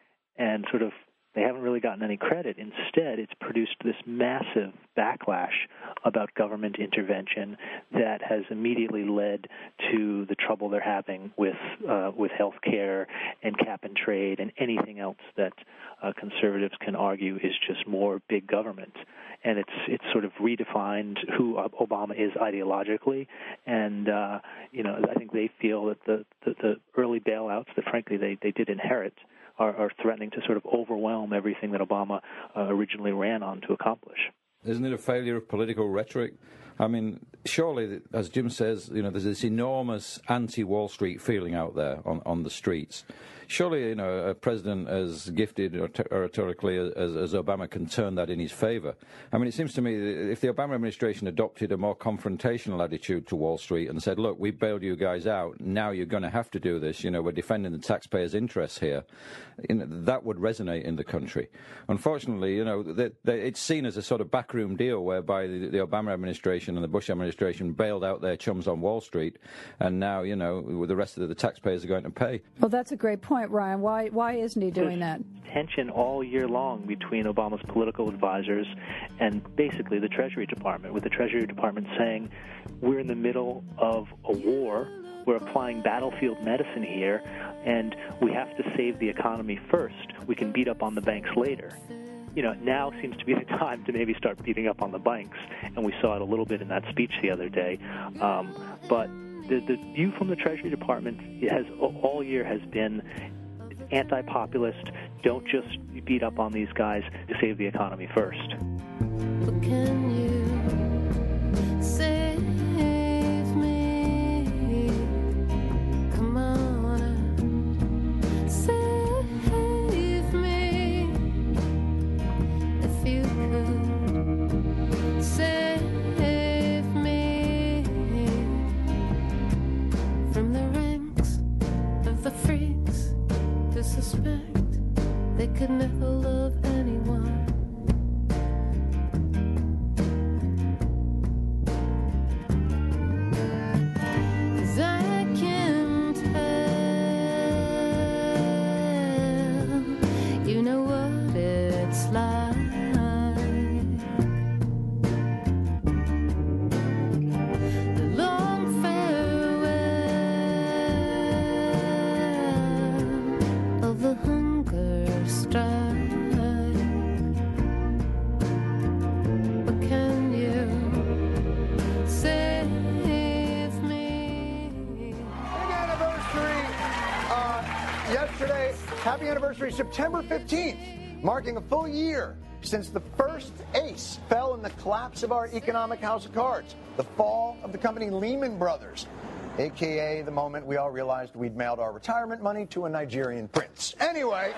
and sort of they haven't really gotten any credit. Instead, it's produced this massive backlash about government intervention that has immediately led to the trouble they're having with uh, with health care and cap and trade and anything else that uh, conservatives can argue is just more big government. And it's it's sort of redefined who Obama is ideologically, and uh, you know, I think they feel that the, the, the early bailouts that frankly they, they did inherit Are, are threatening to sort of overwhelm everything that Obama uh, originally ran on to accomplish. Isn't it a failure of political rhetoric? I mean, surely, as Jim says, you know, there's this enormous anti-Wall Street feeling out there on, on the streets. Surely, you know, a president as gifted oratorically as, as Obama can turn that in his favor. I mean, it seems to me that if the Obama administration adopted a more confrontational attitude to Wall Street and said, look, we bailed you guys out, now you're going to have to do this, you know, we're defending the taxpayers' interests here, you know, that would resonate in the country. Unfortunately, you know, they, they, it's seen as a sort of backroom deal whereby the, the Obama administration and the Bush administration bailed out their chums on Wall Street, and now, you know, the rest of the taxpayers are going to pay. Well, that's a great point, Ryan. Why why isn't he doing that? Tension all year long between Obama's political advisors and basically the Treasury Department, with the Treasury Department saying, we're in the middle of a war, we're applying battlefield medicine here, and we have to save the economy first. We can beat up on the banks later. You know, now seems to be the time to maybe start beating up on the banks, and we saw it a little bit in that speech the other day. Um, but the, the view from the Treasury Department has all year has been anti-populist. Don't just beat up on these guys to save the economy first. But can you save me? Come on, save me. If you could save me from the ranks of the freaks who suspect they could never love anyone. 'Cause I can tell, you know what it's like. The long farewell of the hunger strike. yesterday, happy anniversary, September fifteenth, marking a full year since the first ace fell in the collapse of our economic house of cards, the fall of the company Lehman Brothers, a k a the moment we all realized we'd mailed our retirement money to a Nigerian prince. Anyway,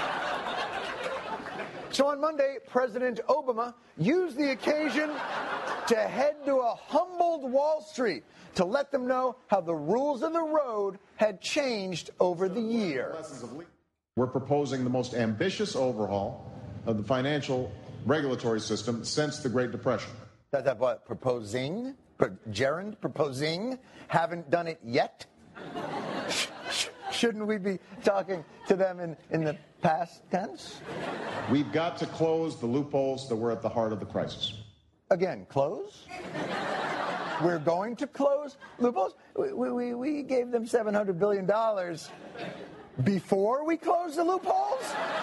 so on Monday, President Obama used the occasion to head to a humbled Wall Street to let them know how the rules of the road had changed over the year. We're proposing the most ambitious overhaul of the financial regulatory system since the Great Depression. That, that what, proposing? Pro- gerund, proposing? Haven't done it yet? Shouldn't we be talking to them in, in the past tense? We've got to close the loopholes that were at the heart of the crisis. Again, close? We're going to close loopholes? We, we, we gave them seven hundred billion dollars before we closed the loopholes?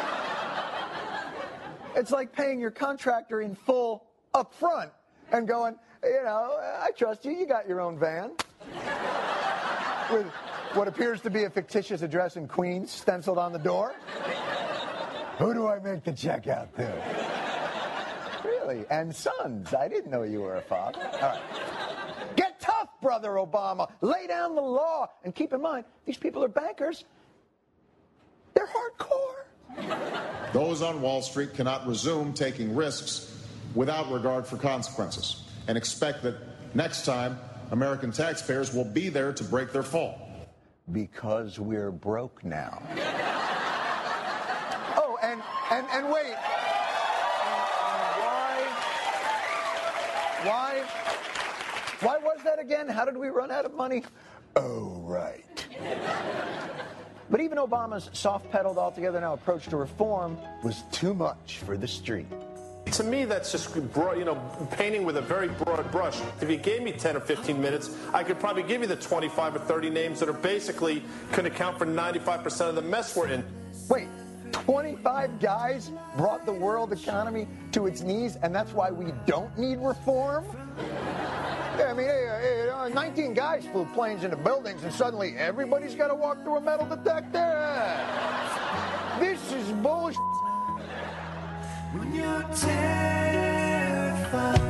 It's like paying your contractor in full up front and going, you know, I trust you, you got your own van. With what appears to be a fictitious address in Queens stenciled on the door. Who do I make the check out to? Really? And sons. I didn't know you were a father. All right. Get tough, Brother Obama. Lay down the law. And keep in mind, these people are bankers. They're hardcore. Those on Wall Street cannot resume taking risks without regard for consequences and expect that next time American taxpayers will be there to break their fall. Because we're broke now. Oh, and, and, and wait. Why? Why? Why was that again? How did we run out of money? Oh, right. But even Obama's soft-pedaled, altogether now approach to reform was too much for the street. To me, that's just broad, you know, painting with a very broad brush. If you gave me ten or fifteen minutes, I could probably give you the twenty-five or thirty names that are basically could account for ninety-five percent of the mess we're in. Wait, twenty-five guys brought the world economy to its knees, and that's why we don't need reform? Yeah, I mean, hey, hey, nineteen guys flew planes into buildings, and suddenly everybody's got to walk through a metal detector. This is bullshit. When you're terrified.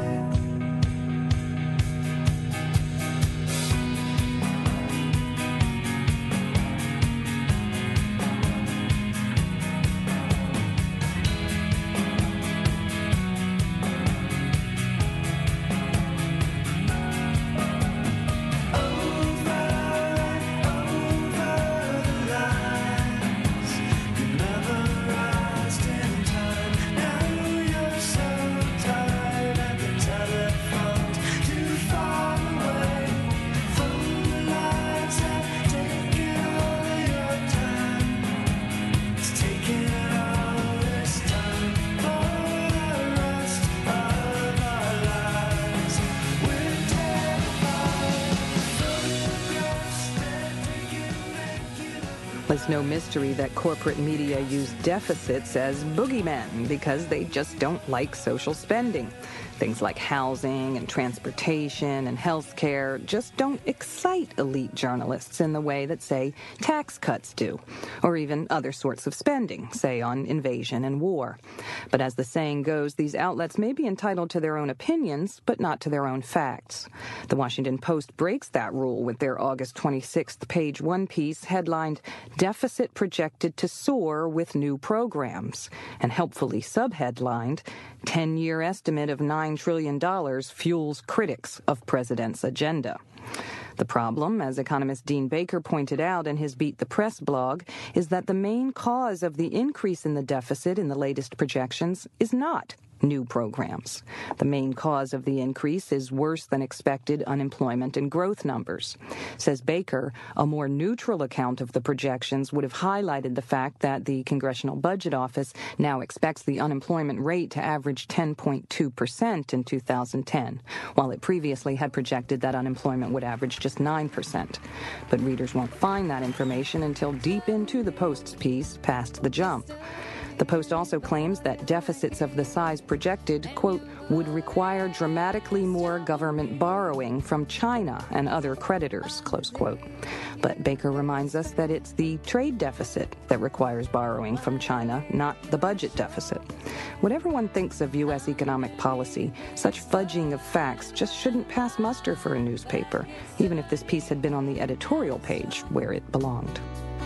It's no mystery that corporate media use deficits as boogeymen because they just don't like social spending. Things like housing and transportation and health care just don't excite elite journalists in the way that, say, tax cuts do, or even other sorts of spending, say on invasion and war. But as the saying goes, these outlets may be entitled to their own opinions, but not to their own facts. The Washington Post breaks that rule with their August twenty-sixth page one piece headlined, "Deficit Projected to Soar with New Programs," and helpfully subheadlined, ten-year estimate of nine trillion dollars fuels critics of president's agenda. The problem, as economist Dean Baker pointed out in his Beat the Press blog, is that the main cause of the increase in the deficit in the latest projections is not new programs. The main cause of the increase is worse than expected unemployment and growth numbers. Says Baker, a more neutral account of the projections would have highlighted the fact that the Congressional Budget Office now expects the unemployment rate to average ten point two percent in two thousand ten, while it previously had projected that unemployment would average just nine percent. But readers won't find that information until deep into the Post's piece, Past the Jump. The Post also claims that deficits of the size projected, quote, would require dramatically more government borrowing from China and other creditors, close quote. But Baker reminds us that it's the trade deficit that requires borrowing from China, not the budget deficit. Whatever one thinks of U S economic policy, such fudging of facts just shouldn't pass muster for a newspaper, even if this piece had been on the editorial page where it belonged.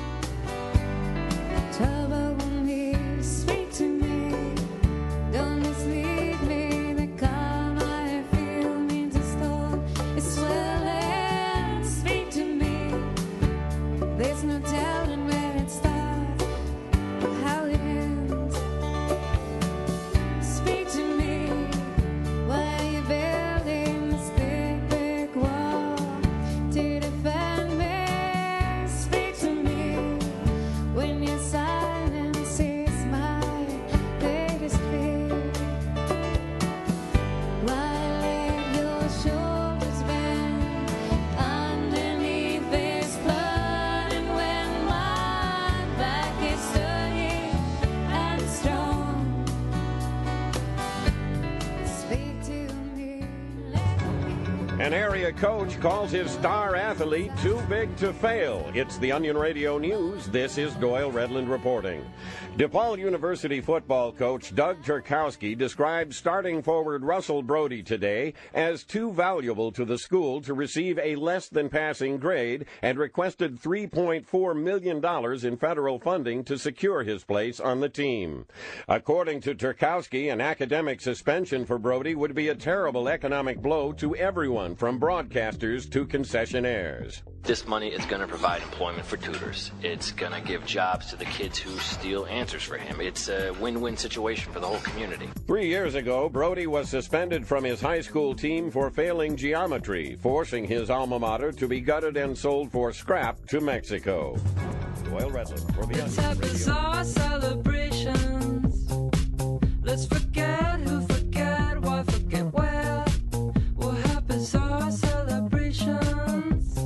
An area coach calls his star athlete too big to fail. It's the Onion Radio News. This is Doyle Redland reporting. DePaul University football coach Doug Turkowski described starting forward Russell Brody today as too valuable to the school to receive a less-than-passing grade and requested three point four million dollars in federal funding to secure his place on the team. According to Turkowski, an academic suspension for Brody would be a terrible economic blow to everyone, from broadcasters to concessionaires. This money is going to provide employment for tutors. It's going to give jobs to the kids who steal answers for him. It's a win-win situation for the whole community. Three years ago, Brody was suspended from his high school team for failing geometry, forcing his alma mater to be gutted and sold for scrap to Mexico. Doyle Redland for the Let's have bizarre celebrations. Let's forget who forget why, forget where. We'll have bizarre celebrations.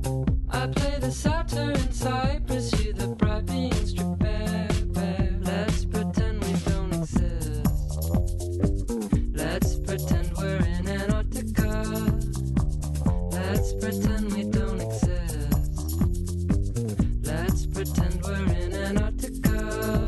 I play the Satyr in Cyprus, you the bright being strip bear, bear. Let's pretend we don't exist. Let's pretend we're in Antarctica. Let's pretend we don't exist. Let's pretend we're in Antarctica.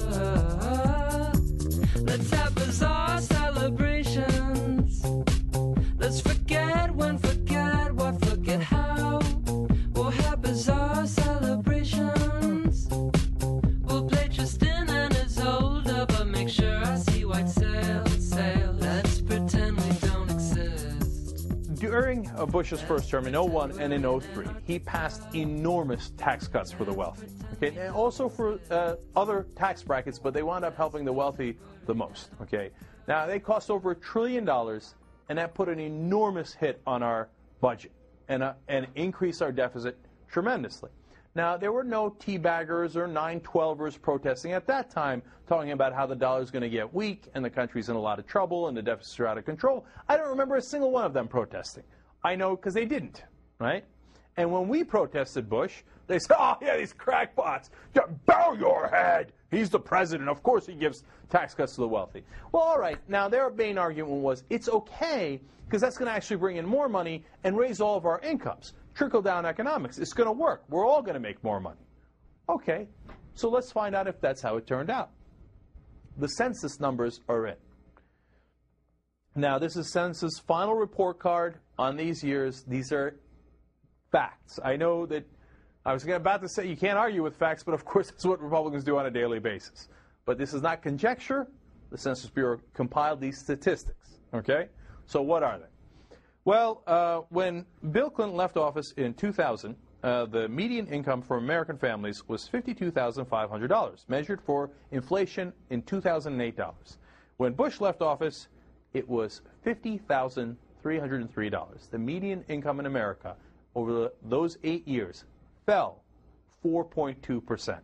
Let's have bizarre celebrations. Let's forget when, forget what, forget how. We'll have bizarre celebrations. We'll play Tristan and Isolde, but make sure I see white sail, sail. Let's pretend we don't exist. During uh, Bush's first term in oh one and in oh three, he passed enormous tax cuts for the wealthy. Okay, and also for uh, other tax brackets, but they wound up helping the wealthy the most. Okay, now they cost over a trillion dollars, and that put an enormous hit on our budget and uh, and increased our deficit tremendously. Now, there were no teabaggers or nine twelvers protesting at that time, talking about how the dollar's going to get weak and the country's in a lot of trouble and the deficits are out of control. I don't remember a single one of them protesting. I know because they didn't, right? And when we protested Bush, they said, oh, yeah, these crackpots, bow your head. He's the president. Of course he gives tax cuts to the wealthy. Well, all right. Now, their main argument was it's okay because that's going to actually bring in more money and raise all of our incomes. Trickle-down economics. It's going to work. We're all going to make more money. Okay. So let's find out if that's how it turned out. The census numbers are in. Now, this is Census final report card on these years. These are facts. I know that I was about to say you can't argue with facts, but of course that's what Republicans do on a daily basis. But this is not conjecture. The Census Bureau compiled these statistics. Okay? So what are they? Well, uh, when Bill Clinton left office in two thousand, uh, the median income for American families was fifty-two thousand five hundred dollars, measured for inflation in two thousand eight dollars. When Bush left office, it was fifty thousand three hundred three dollars. The median income in America over the, those eight years fell four point two percent.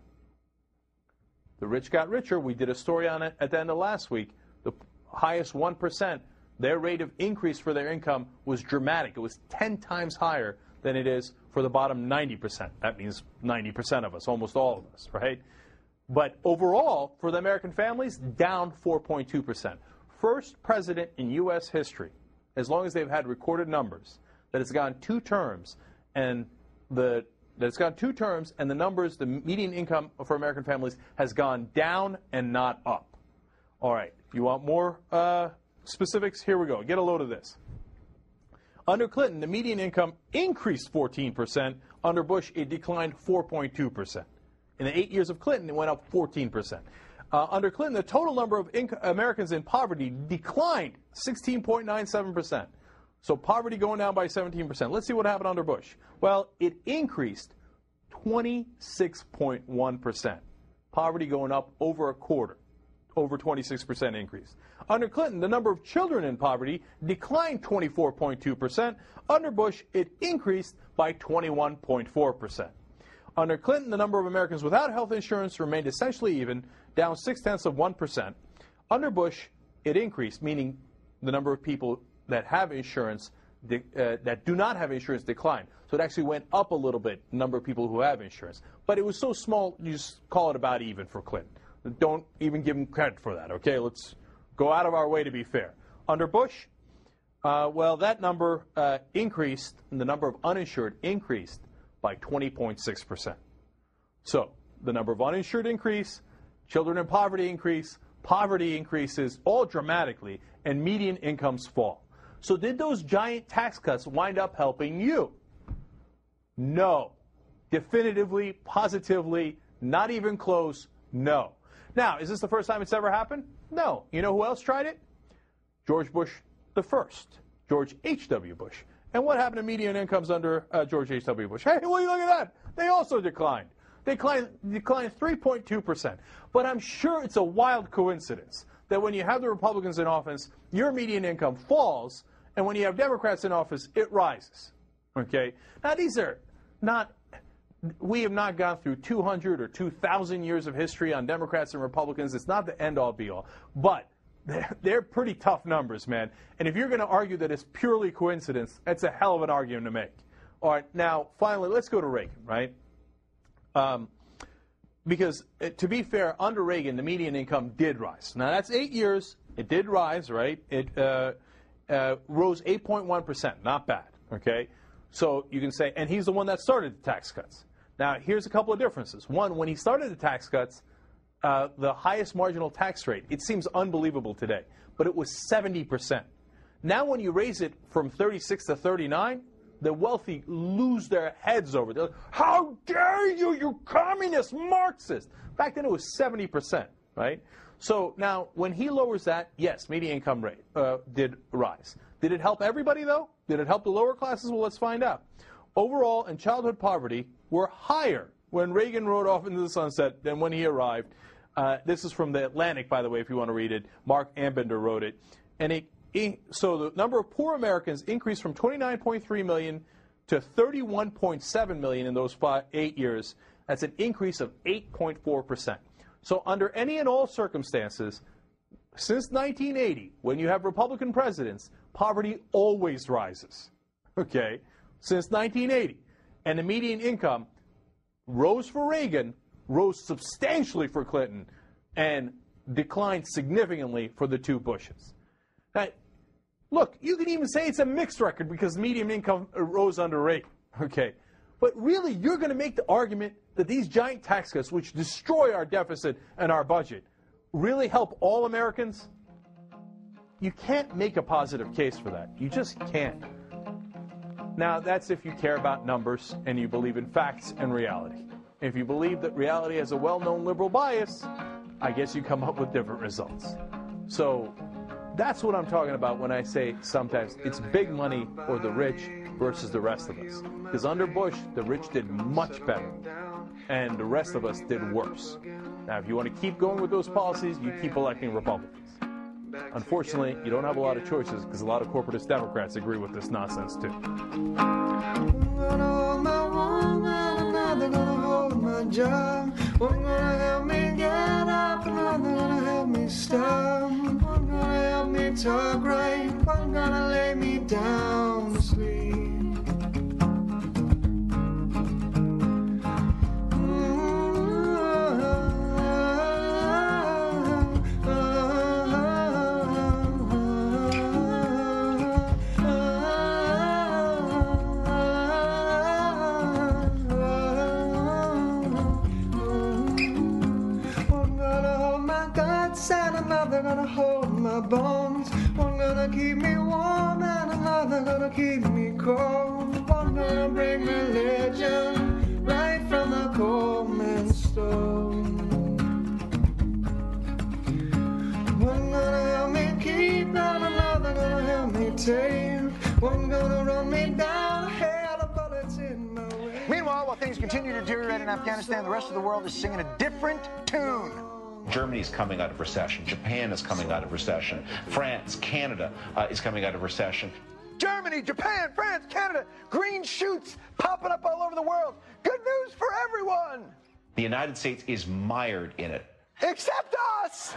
The rich got richer. We did a story on it at the end of last week. The highest one percent, their rate of increase for their income was dramatic. It was ten times higher than it is for the bottom ninety percent. That means ninety percent of us, almost all of us, right? But overall, for the American families, down four point two percent. First president in U S history, as long as they've had recorded numbers, that has gone two terms, and the that it's gone two terms, and the numbers, the median income for American families has gone down and not up. All right, you want more uh, specifics? Here we go. Get a load of this. Under Clinton, the median income increased fourteen percent. Under Bush, it declined four point two percent. In the eight years of Clinton, it went up fourteen percent. Uh, under Clinton, the total number of inc- Americans in poverty declined sixteen point nine seven percent. So poverty going down by seventeen percent. Let's see what happened under Bush. Well, it increased twenty-six point one percent. Poverty going up over a quarter, over twenty-six percent increase. Under Clinton, the number of children in poverty declined twenty-four point two percent. Under Bush, it increased by twenty-one point four percent. Under Clinton, the number of Americans without health insurance remained essentially even, down six-tenths of one percent. Under Bush, it increased, meaning the number of people that have insurance, uh, that do not have insurance declined. So it actually went up a little bit, the number of people who have insurance. But it was so small, you just call it about even for Clinton. Don't even give him credit for that, okay? Let's go out of our way to be fair. Under Bush, uh, well, that number uh, increased, and the number of uninsured increased by twenty point six percent. So the number of uninsured increase, children in poverty increase, poverty increases all dramatically, and median incomes fall. So did those giant tax cuts wind up helping you? No. Definitively, positively, not even close, no. Now, is this the first time it's ever happened? No. You know who else tried it? George Bush the first, George H W Bush. And what happened to median incomes under uh, George H W Bush? Hey, will you look at that? They also declined. They declined, declined three point two percent. But I'm sure it's a wild coincidence that when you have the Republicans in office, your median income falls, and when you have Democrats in office, it rises. Okay? Now, these are not, we have not gone through two hundred or two thousand years of history on Democrats and Republicans. It's not the end-all, be-all. But they're, they're pretty tough numbers, man. And if you're going to argue that it's purely coincidence, that's a hell of an argument to make. All right, now, finally, let's go to Reagan, right? Um, because, uh, to be fair, under Reagan, the median income did rise. Now, that's eight years. It did rise, right? It uh, uh, rose eight point one percent. Not bad, okay? So you can say, and he's the one that started the tax cuts. Now, here's a couple of differences. One, when he started the tax cuts, uh, the highest marginal tax rate, it seems unbelievable today, but it was seventy percent. Now, when you raise it from thirty-six to thirty-nine, the wealthy lose their heads over it. They're like, how dare you, you communist Marxist? Back then, it was seventy percent, right? So now, when he lowers that, yes, median income rate uh, did rise. Did it help everybody, though? Did it help the lower classes? Well, let's find out. Overall, and childhood poverty were higher when Reagan rode off into the sunset than when he arrived. Uh, this is from The Atlantic, by the way, if you want to read it. Mark Ambender wrote it. And it, it, so the number of poor Americans increased from twenty-nine point three million to thirty-one point seven million in those five, eight years. That's an increase of eight point four percent. So under any and all circumstances, since nineteen eighty, when you have Republican presidents, poverty always rises, okay, since nineteen eighty. And the median income rose for Reagan, rose substantially for Clinton, and declined significantly for the two Bushes. Now, look, you can even say it's a mixed record because median income rose under Reagan, okay? But really, you're going to make the argument that these giant tax cuts, which destroy our deficit and our budget, really help all Americans? You can't make a positive case for that. You just can't. Now, that's if you care about numbers and you believe in facts and reality. If you believe that reality has a well-known liberal bias, I guess you come up with different results. So that's what I'm talking about when I say sometimes it's big money or the rich versus the rest of us. Because under Bush, the rich did much better, and the rest of us did worse. Now, if you want to keep going with those policies, you keep electing Republicans. Unfortunately, you don't have a lot of choices because a lot of corporatist Democrats agree with this nonsense, too. I'm gonna hold my woman, another gonna hold my job. One gonna help me get up, another gonna help me stop. One gonna help me talk right, one gonna lay me down to sleep. another gonna hold my bones. One gonna keep me warm and another gonna keep me cold. One gonna bring religion right from the Coleman stone. One gonna help me keep and another gonna help me take. One gonna run me down, hell, the bullets in my way. Meanwhile, while things continue to deteriorate in Afghanistan, the rest of the world is singing a different tune. Germany's coming out of recession. Japan is coming out of recession. France, Canada uh, is coming out of recession. Germany, Japan, France, Canada, green shoots popping up all over the world. Good news for everyone. The United States is mired in it. Except us.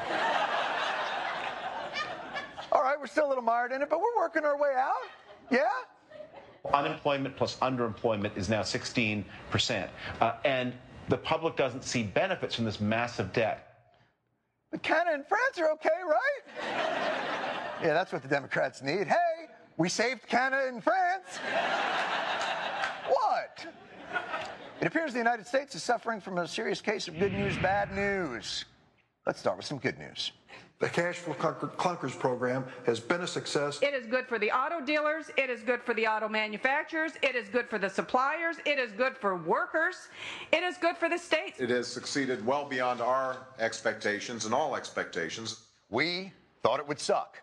All right, we're still a little mired in it, but we're working our way out. Yeah? Unemployment plus underemployment is now sixteen percent. Uh, and the public doesn't see benefits from this massive debt. But Canada and France are okay, right? Yeah, that's what the Democrats need. Hey, we saved Canada and France. What? It appears the United States is suffering from a serious case of good news, bad news. Let's start with some good news. The Cash for Clunkers program has been a success. It is good for the auto dealers. It is good for the auto manufacturers. It is good for the suppliers. It is good for workers. It is good for the states. It has succeeded well beyond our expectations and all expectations. We thought it would suck.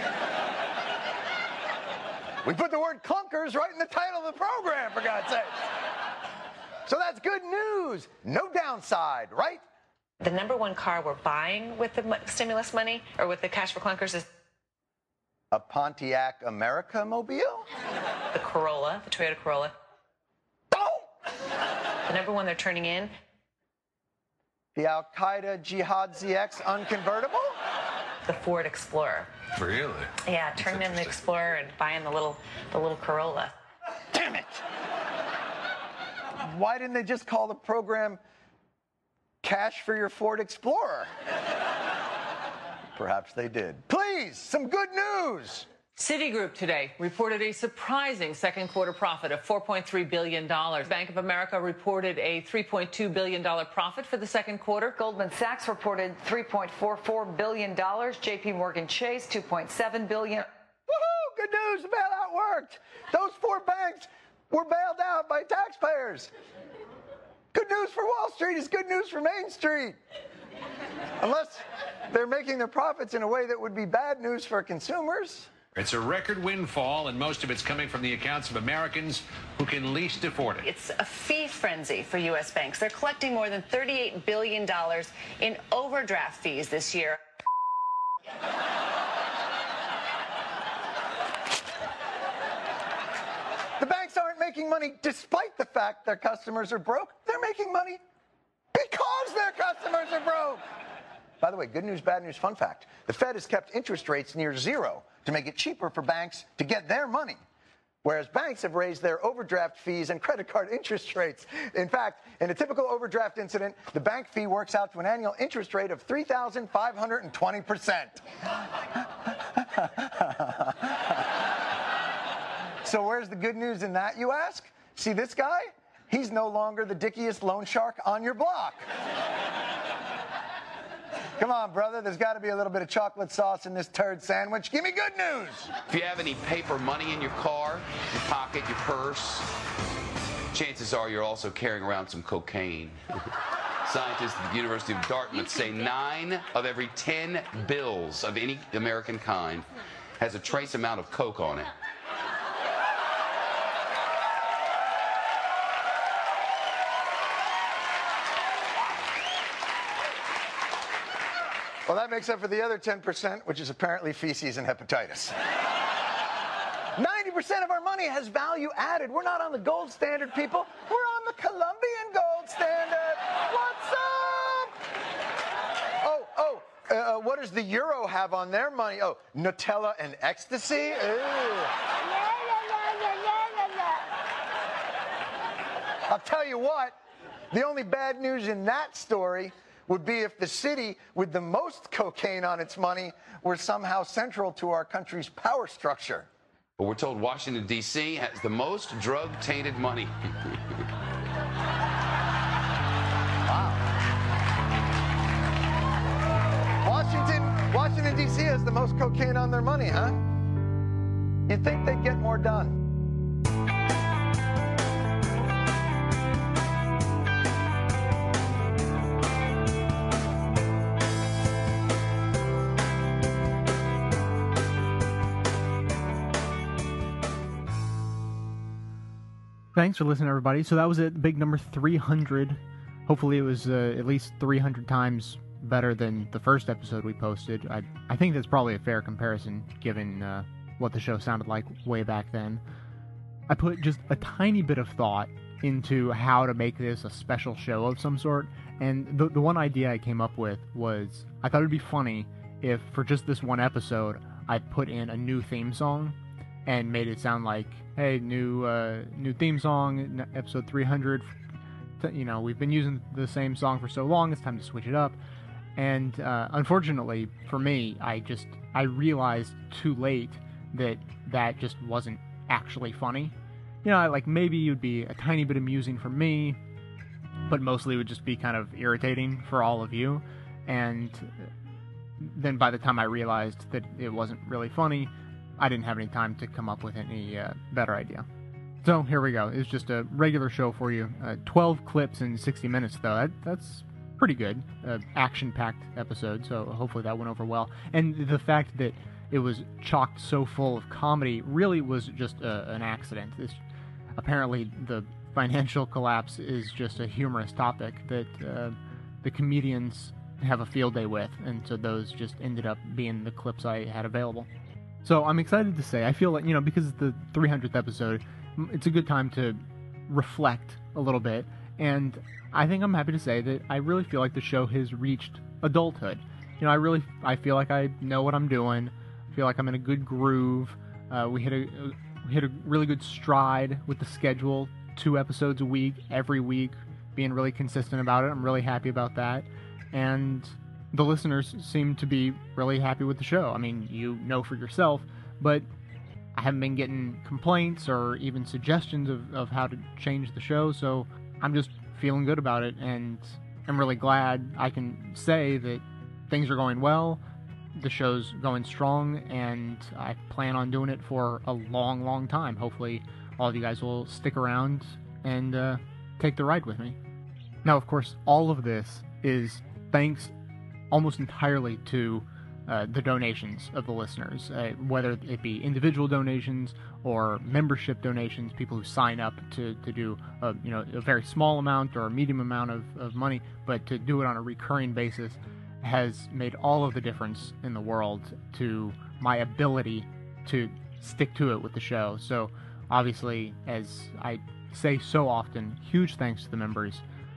We put the word clunkers right in the title of the program, for God's sake. So that's good news. No downside, right? The number one car we're buying with the stimulus money or with the Cash for Clunkers is a Pontiac America Mobile? The Corolla, the Toyota Corolla. Oh! The number one they're turning in. The Al-Qaeda Jihad Z X unconvertible? The Ford Explorer. Really? Yeah, turning in the Explorer and buying the little, the little Corolla. Damn it! Why didn't they just call the program Cash for Your Ford Explorer? Perhaps they did. Please, some good news. Citigroup today reported a surprising second quarter profit of four point three billion dollars. Bank of America reported a three point two billion dollars profit for the second quarter. Goldman Sachs reported three point four four billion dollars. J P Morgan Chase, two point seven billion dollars. Woohoo! Good news, the bailout worked. Those four banks were bailed out by taxpayers. Good news for Wall Street is good news for Main Street. Unless they're making their profits in a way that would be bad news for consumers. It's a record windfall, and most of it's coming from the accounts of Americans who can least afford it. It's a fee frenzy for U S banks. They're collecting more than thirty-eight billion dollars in overdraft fees this year. The banks aren't making money despite the fact their customers are broke. They're making money because their customers are broke. By the way, good news, bad news, fun fact. The Fed has kept interest rates near zero to make it cheaper for banks to get their money, whereas banks have raised their overdraft fees and credit card interest rates. In fact, in a typical overdraft incident, the bank fee works out to an annual interest rate of three thousand five hundred twenty percent. So where's the good news in that, you ask? See this guy? He's no longer the dickiest loan shark on your block. Come on, brother, there's got to be a little bit of chocolate sauce in this turd sandwich. Give me good news. If you have any paper money in your car, your pocket, your purse, chances are you're also carrying around some cocaine. Scientists at the University of Dartmouth say nine of every ten bills of any American kind has a trace amount of coke on it. Well, that makes up for the other ten percent, which is apparently feces and hepatitis. ninety percent of our money has value added. We're not on the gold standard, people. We're on the Colombian gold standard. What's up? Oh, oh, uh, what does the euro have on their money? Oh, Nutella and ecstasy? Ew. I'll tell you what, the only bad news in that story would be if the city with the most cocaine on its money were somehow central to our country's power structure. But we're told Washington, D C has the most drug-tainted money. Wow. Washington, Washington Washington, D C has the most cocaine on their money, huh? You'd think they'd get more done. Thanks for listening, everybody. So that was it, big number three hundred. Hopefully it was uh, at least three hundred times better than the first episode we posted. I I think that's probably a fair comparison, given uh, what the show sounded like way back then. I put just a tiny bit of thought into how to make this a special show of some sort, and the, the one idea I came up with was, I thought it would be funny if, for just this one episode, I put in a new theme song and made it sound like, hey, new uh, new theme song, episode three hundred. You know, we've been using the same song for so long, it's time to switch it up. And uh, unfortunately for me, I just I realized too late that that just wasn't actually funny. You know, like maybe it would be a tiny bit amusing for me, but mostly it would just be kind of irritating for all of you. And then by the time I realized that it wasn't really funny, I didn't have any time to come up with any uh, better idea. So here we go. It's just a regular show for you. Uh, twelve clips in sixty minutes, though. That, that's pretty good. Uh, action-packed episode, so hopefully that went over well. And the fact that it was chocked so full of comedy really was just a, an accident. It's, apparently, the financial collapse is just a humorous topic that uh, the comedians have a field day with, and so those just ended up being the clips I had available. So I'm excited to say, I feel like, you know, because it's the three hundredth episode, it's a good time to reflect a little bit, and I think I'm happy to say that I really feel like the show has reached adulthood. You know, I really, I feel like I know what I'm doing. I feel like I'm in a good groove. Uh, we hit a, we hit a really good stride with the schedule, two episodes a week, every week, being really consistent about it. I'm really happy about that, and the listeners seem to be really happy with the show. I mean, you know for yourself, but I haven't been getting complaints or even suggestions of, of how to change the show, so I'm just feeling good about it, and I'm really glad I can say that things are going well, the show's going strong, and I plan on doing it for a long, long time. Hopefully all of you guys will stick around and uh, take the ride with me. Now, of course, all of this is thanks almost entirely to uh, the donations of the listeners, uh, whether it be individual donations or membership donations, people who sign up to, to do a, you know, a very small amount or a medium amount of, of money, but to do it on a recurring basis has made all of the difference in the world to my ability to stick to it with the show. So obviously, as I say so often, huge thanks to the members.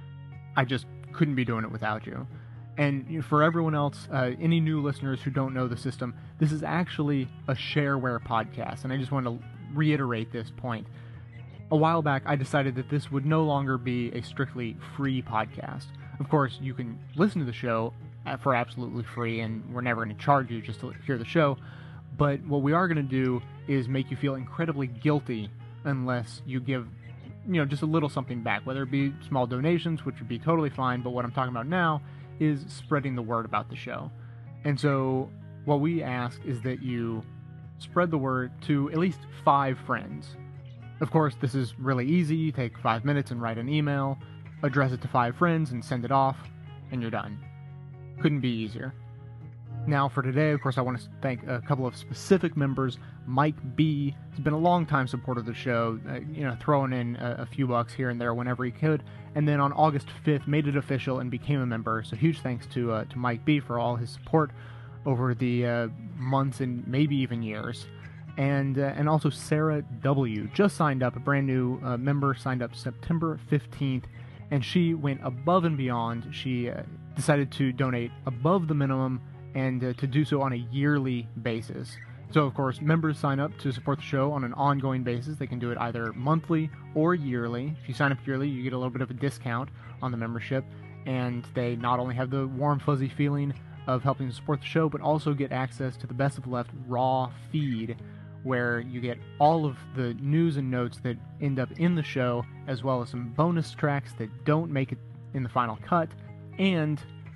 I just couldn't be doing it without you. And you know, for everyone else, uh, any new listeners who don't know the system, this is actually a shareware podcast, and I just want to reiterate this point. A while back, I decided that this would no longer be a strictly free podcast. Of course, you can listen to the show for absolutely free, and we're never going to charge you just to hear the show, but what we are going to do is make you feel incredibly guilty unless you give, you know, just a little something back, whether it be small donations, which would be totally fine, but what I'm talking about now is spreading the word about the show. And so what we ask is that you spread the word to at least five friends. Of course, this is really easy. You take five minutes and write an email, address it to five friends, and send it off, and you're done. Couldn't be easier. Now, for today, of course, I want to thank a couple of specific members. Mike B. has been a long-time supporter of the show, uh, you know, throwing in a, a few bucks here and there whenever he could. And then on August fifth, made it official and became a member. So huge thanks to uh, to Mike B. for all his support over the uh, months and maybe even years. And uh, and also Sarah W. just signed up, a brand new uh, member, signed up September fifteenth. And she went above and beyond. She uh, decided to donate above the minimum and uh, to do so on a yearly basis. So, of course, members sign up to support the show on an ongoing basis. They can do it either monthly or yearly. If you sign up yearly, you get a little bit of a discount on the membership, and they not only have the warm, fuzzy feeling of helping to support the show, but also get access to the Best of the Left raw feed, where you get all of the news and notes that end up in the show, as well as some bonus tracks that don't make it in the final cut, and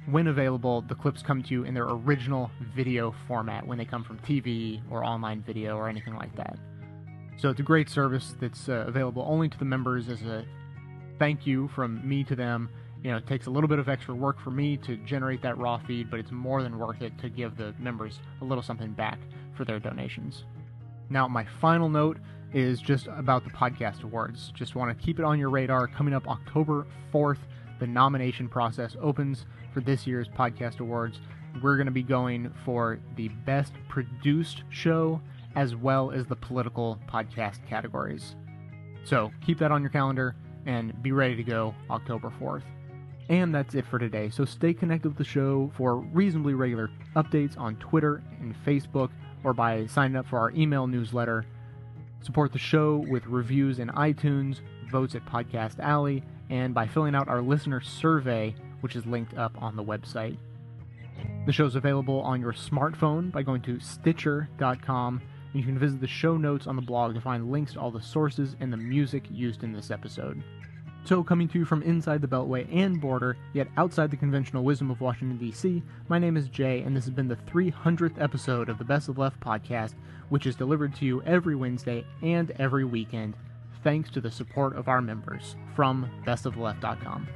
when available, the clips come to you in their original video format when they come from T V or online video or anything like that. So it's a great service that's uh, available only to the members as a thank you from me to them. You know, it takes a little bit of extra work for me to generate that raw feed, but it's more than worth it to give the members a little something back for their donations. Now, my final note is just about the Podcast Awards. Just want to keep it on your radar. Coming up October fourth, the nomination process opens for this year's Podcast Awards. We're going to be going for the Best Produced Show as well as the Political Podcast categories. So keep that on your calendar and be ready to go October fourth. And that's it for today. So stay connected with the show for reasonably regular updates on Twitter and Facebook, or by signing up for our email newsletter. Support the show with reviews in iTunes, votes at Podcast Alley, and by filling out our listener survey, which is linked up on the website. The show's available on your smartphone by going to Stitcher dot com, and you can visit the show notes on the blog to find links to all the sources and the music used in this episode. So, coming to you from inside the Beltway and border, yet outside the conventional wisdom of Washington, D C, my name is Jay, and this has been the three hundredth episode of the Best of Left podcast, which is delivered to you every Wednesday and every weekend, thanks to the support of our members from best of the left dot com.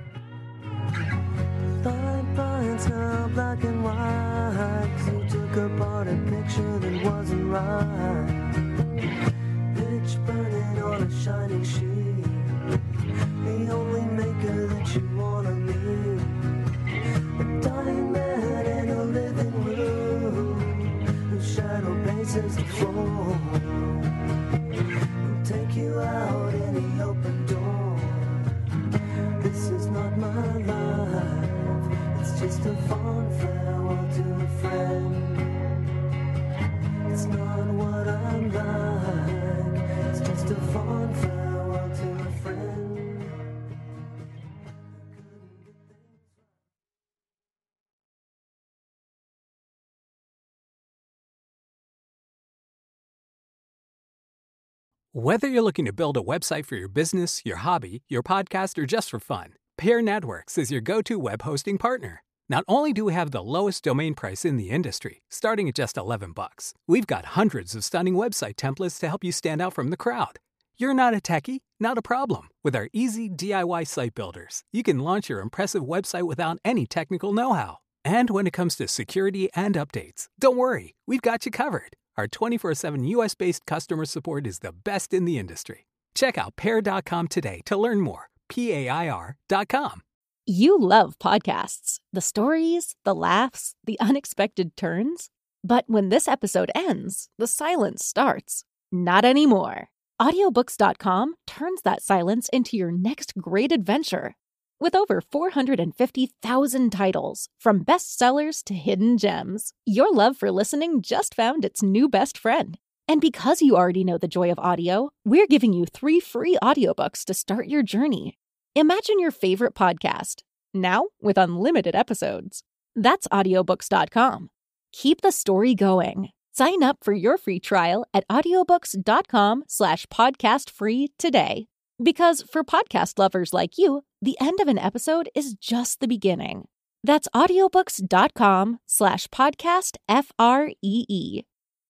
Fine, fine, it's now black and white, 'cause you took apart a picture that wasn't right. Pitch burning on a shining sheet, the only maker that you wanna meet. A dying man in a living room, whose shadow paces the floor. He'll take you out in the open door. This is not my life, it's just a fond farewell to a friend. It's not what I'm like, it's just a fond farewell to a friend. Whether you're looking to build a website for your business, your hobby, your podcast, or just for fun, Pair Networks is your go-to web hosting partner. Not only do we have the lowest domain price in the industry, starting at just eleven bucks, we've got hundreds of stunning website templates to help you stand out from the crowd. You're not a techie? Not a problem. With our easy D I Y site builders, you can launch your impressive website without any technical know-how. And when it comes to security and updates, don't worry, we've got you covered. Our twenty-four seven U S-based customer support is the best in the industry. Check out pair dot com today to learn more. P A I R dot com. You love podcasts. The stories, the laughs, the unexpected turns. But when this episode ends, the silence starts. Not anymore. audiobooks dot com turns that silence into your next great adventure. With over four hundred fifty thousand titles, from bestsellers to hidden gems, your love for listening just found its new best friend. And because you already know the joy of audio, we're giving you three free audiobooks to start your journey. Imagine your favorite podcast, now with unlimited episodes. That's audiobooks dot com. Keep the story going. Sign up for your free trial at audiobooks dot com slash podcast free today. Because for podcast lovers like you, the end of an episode is just the beginning. That's audiobooks dot com slash podcast F R E E.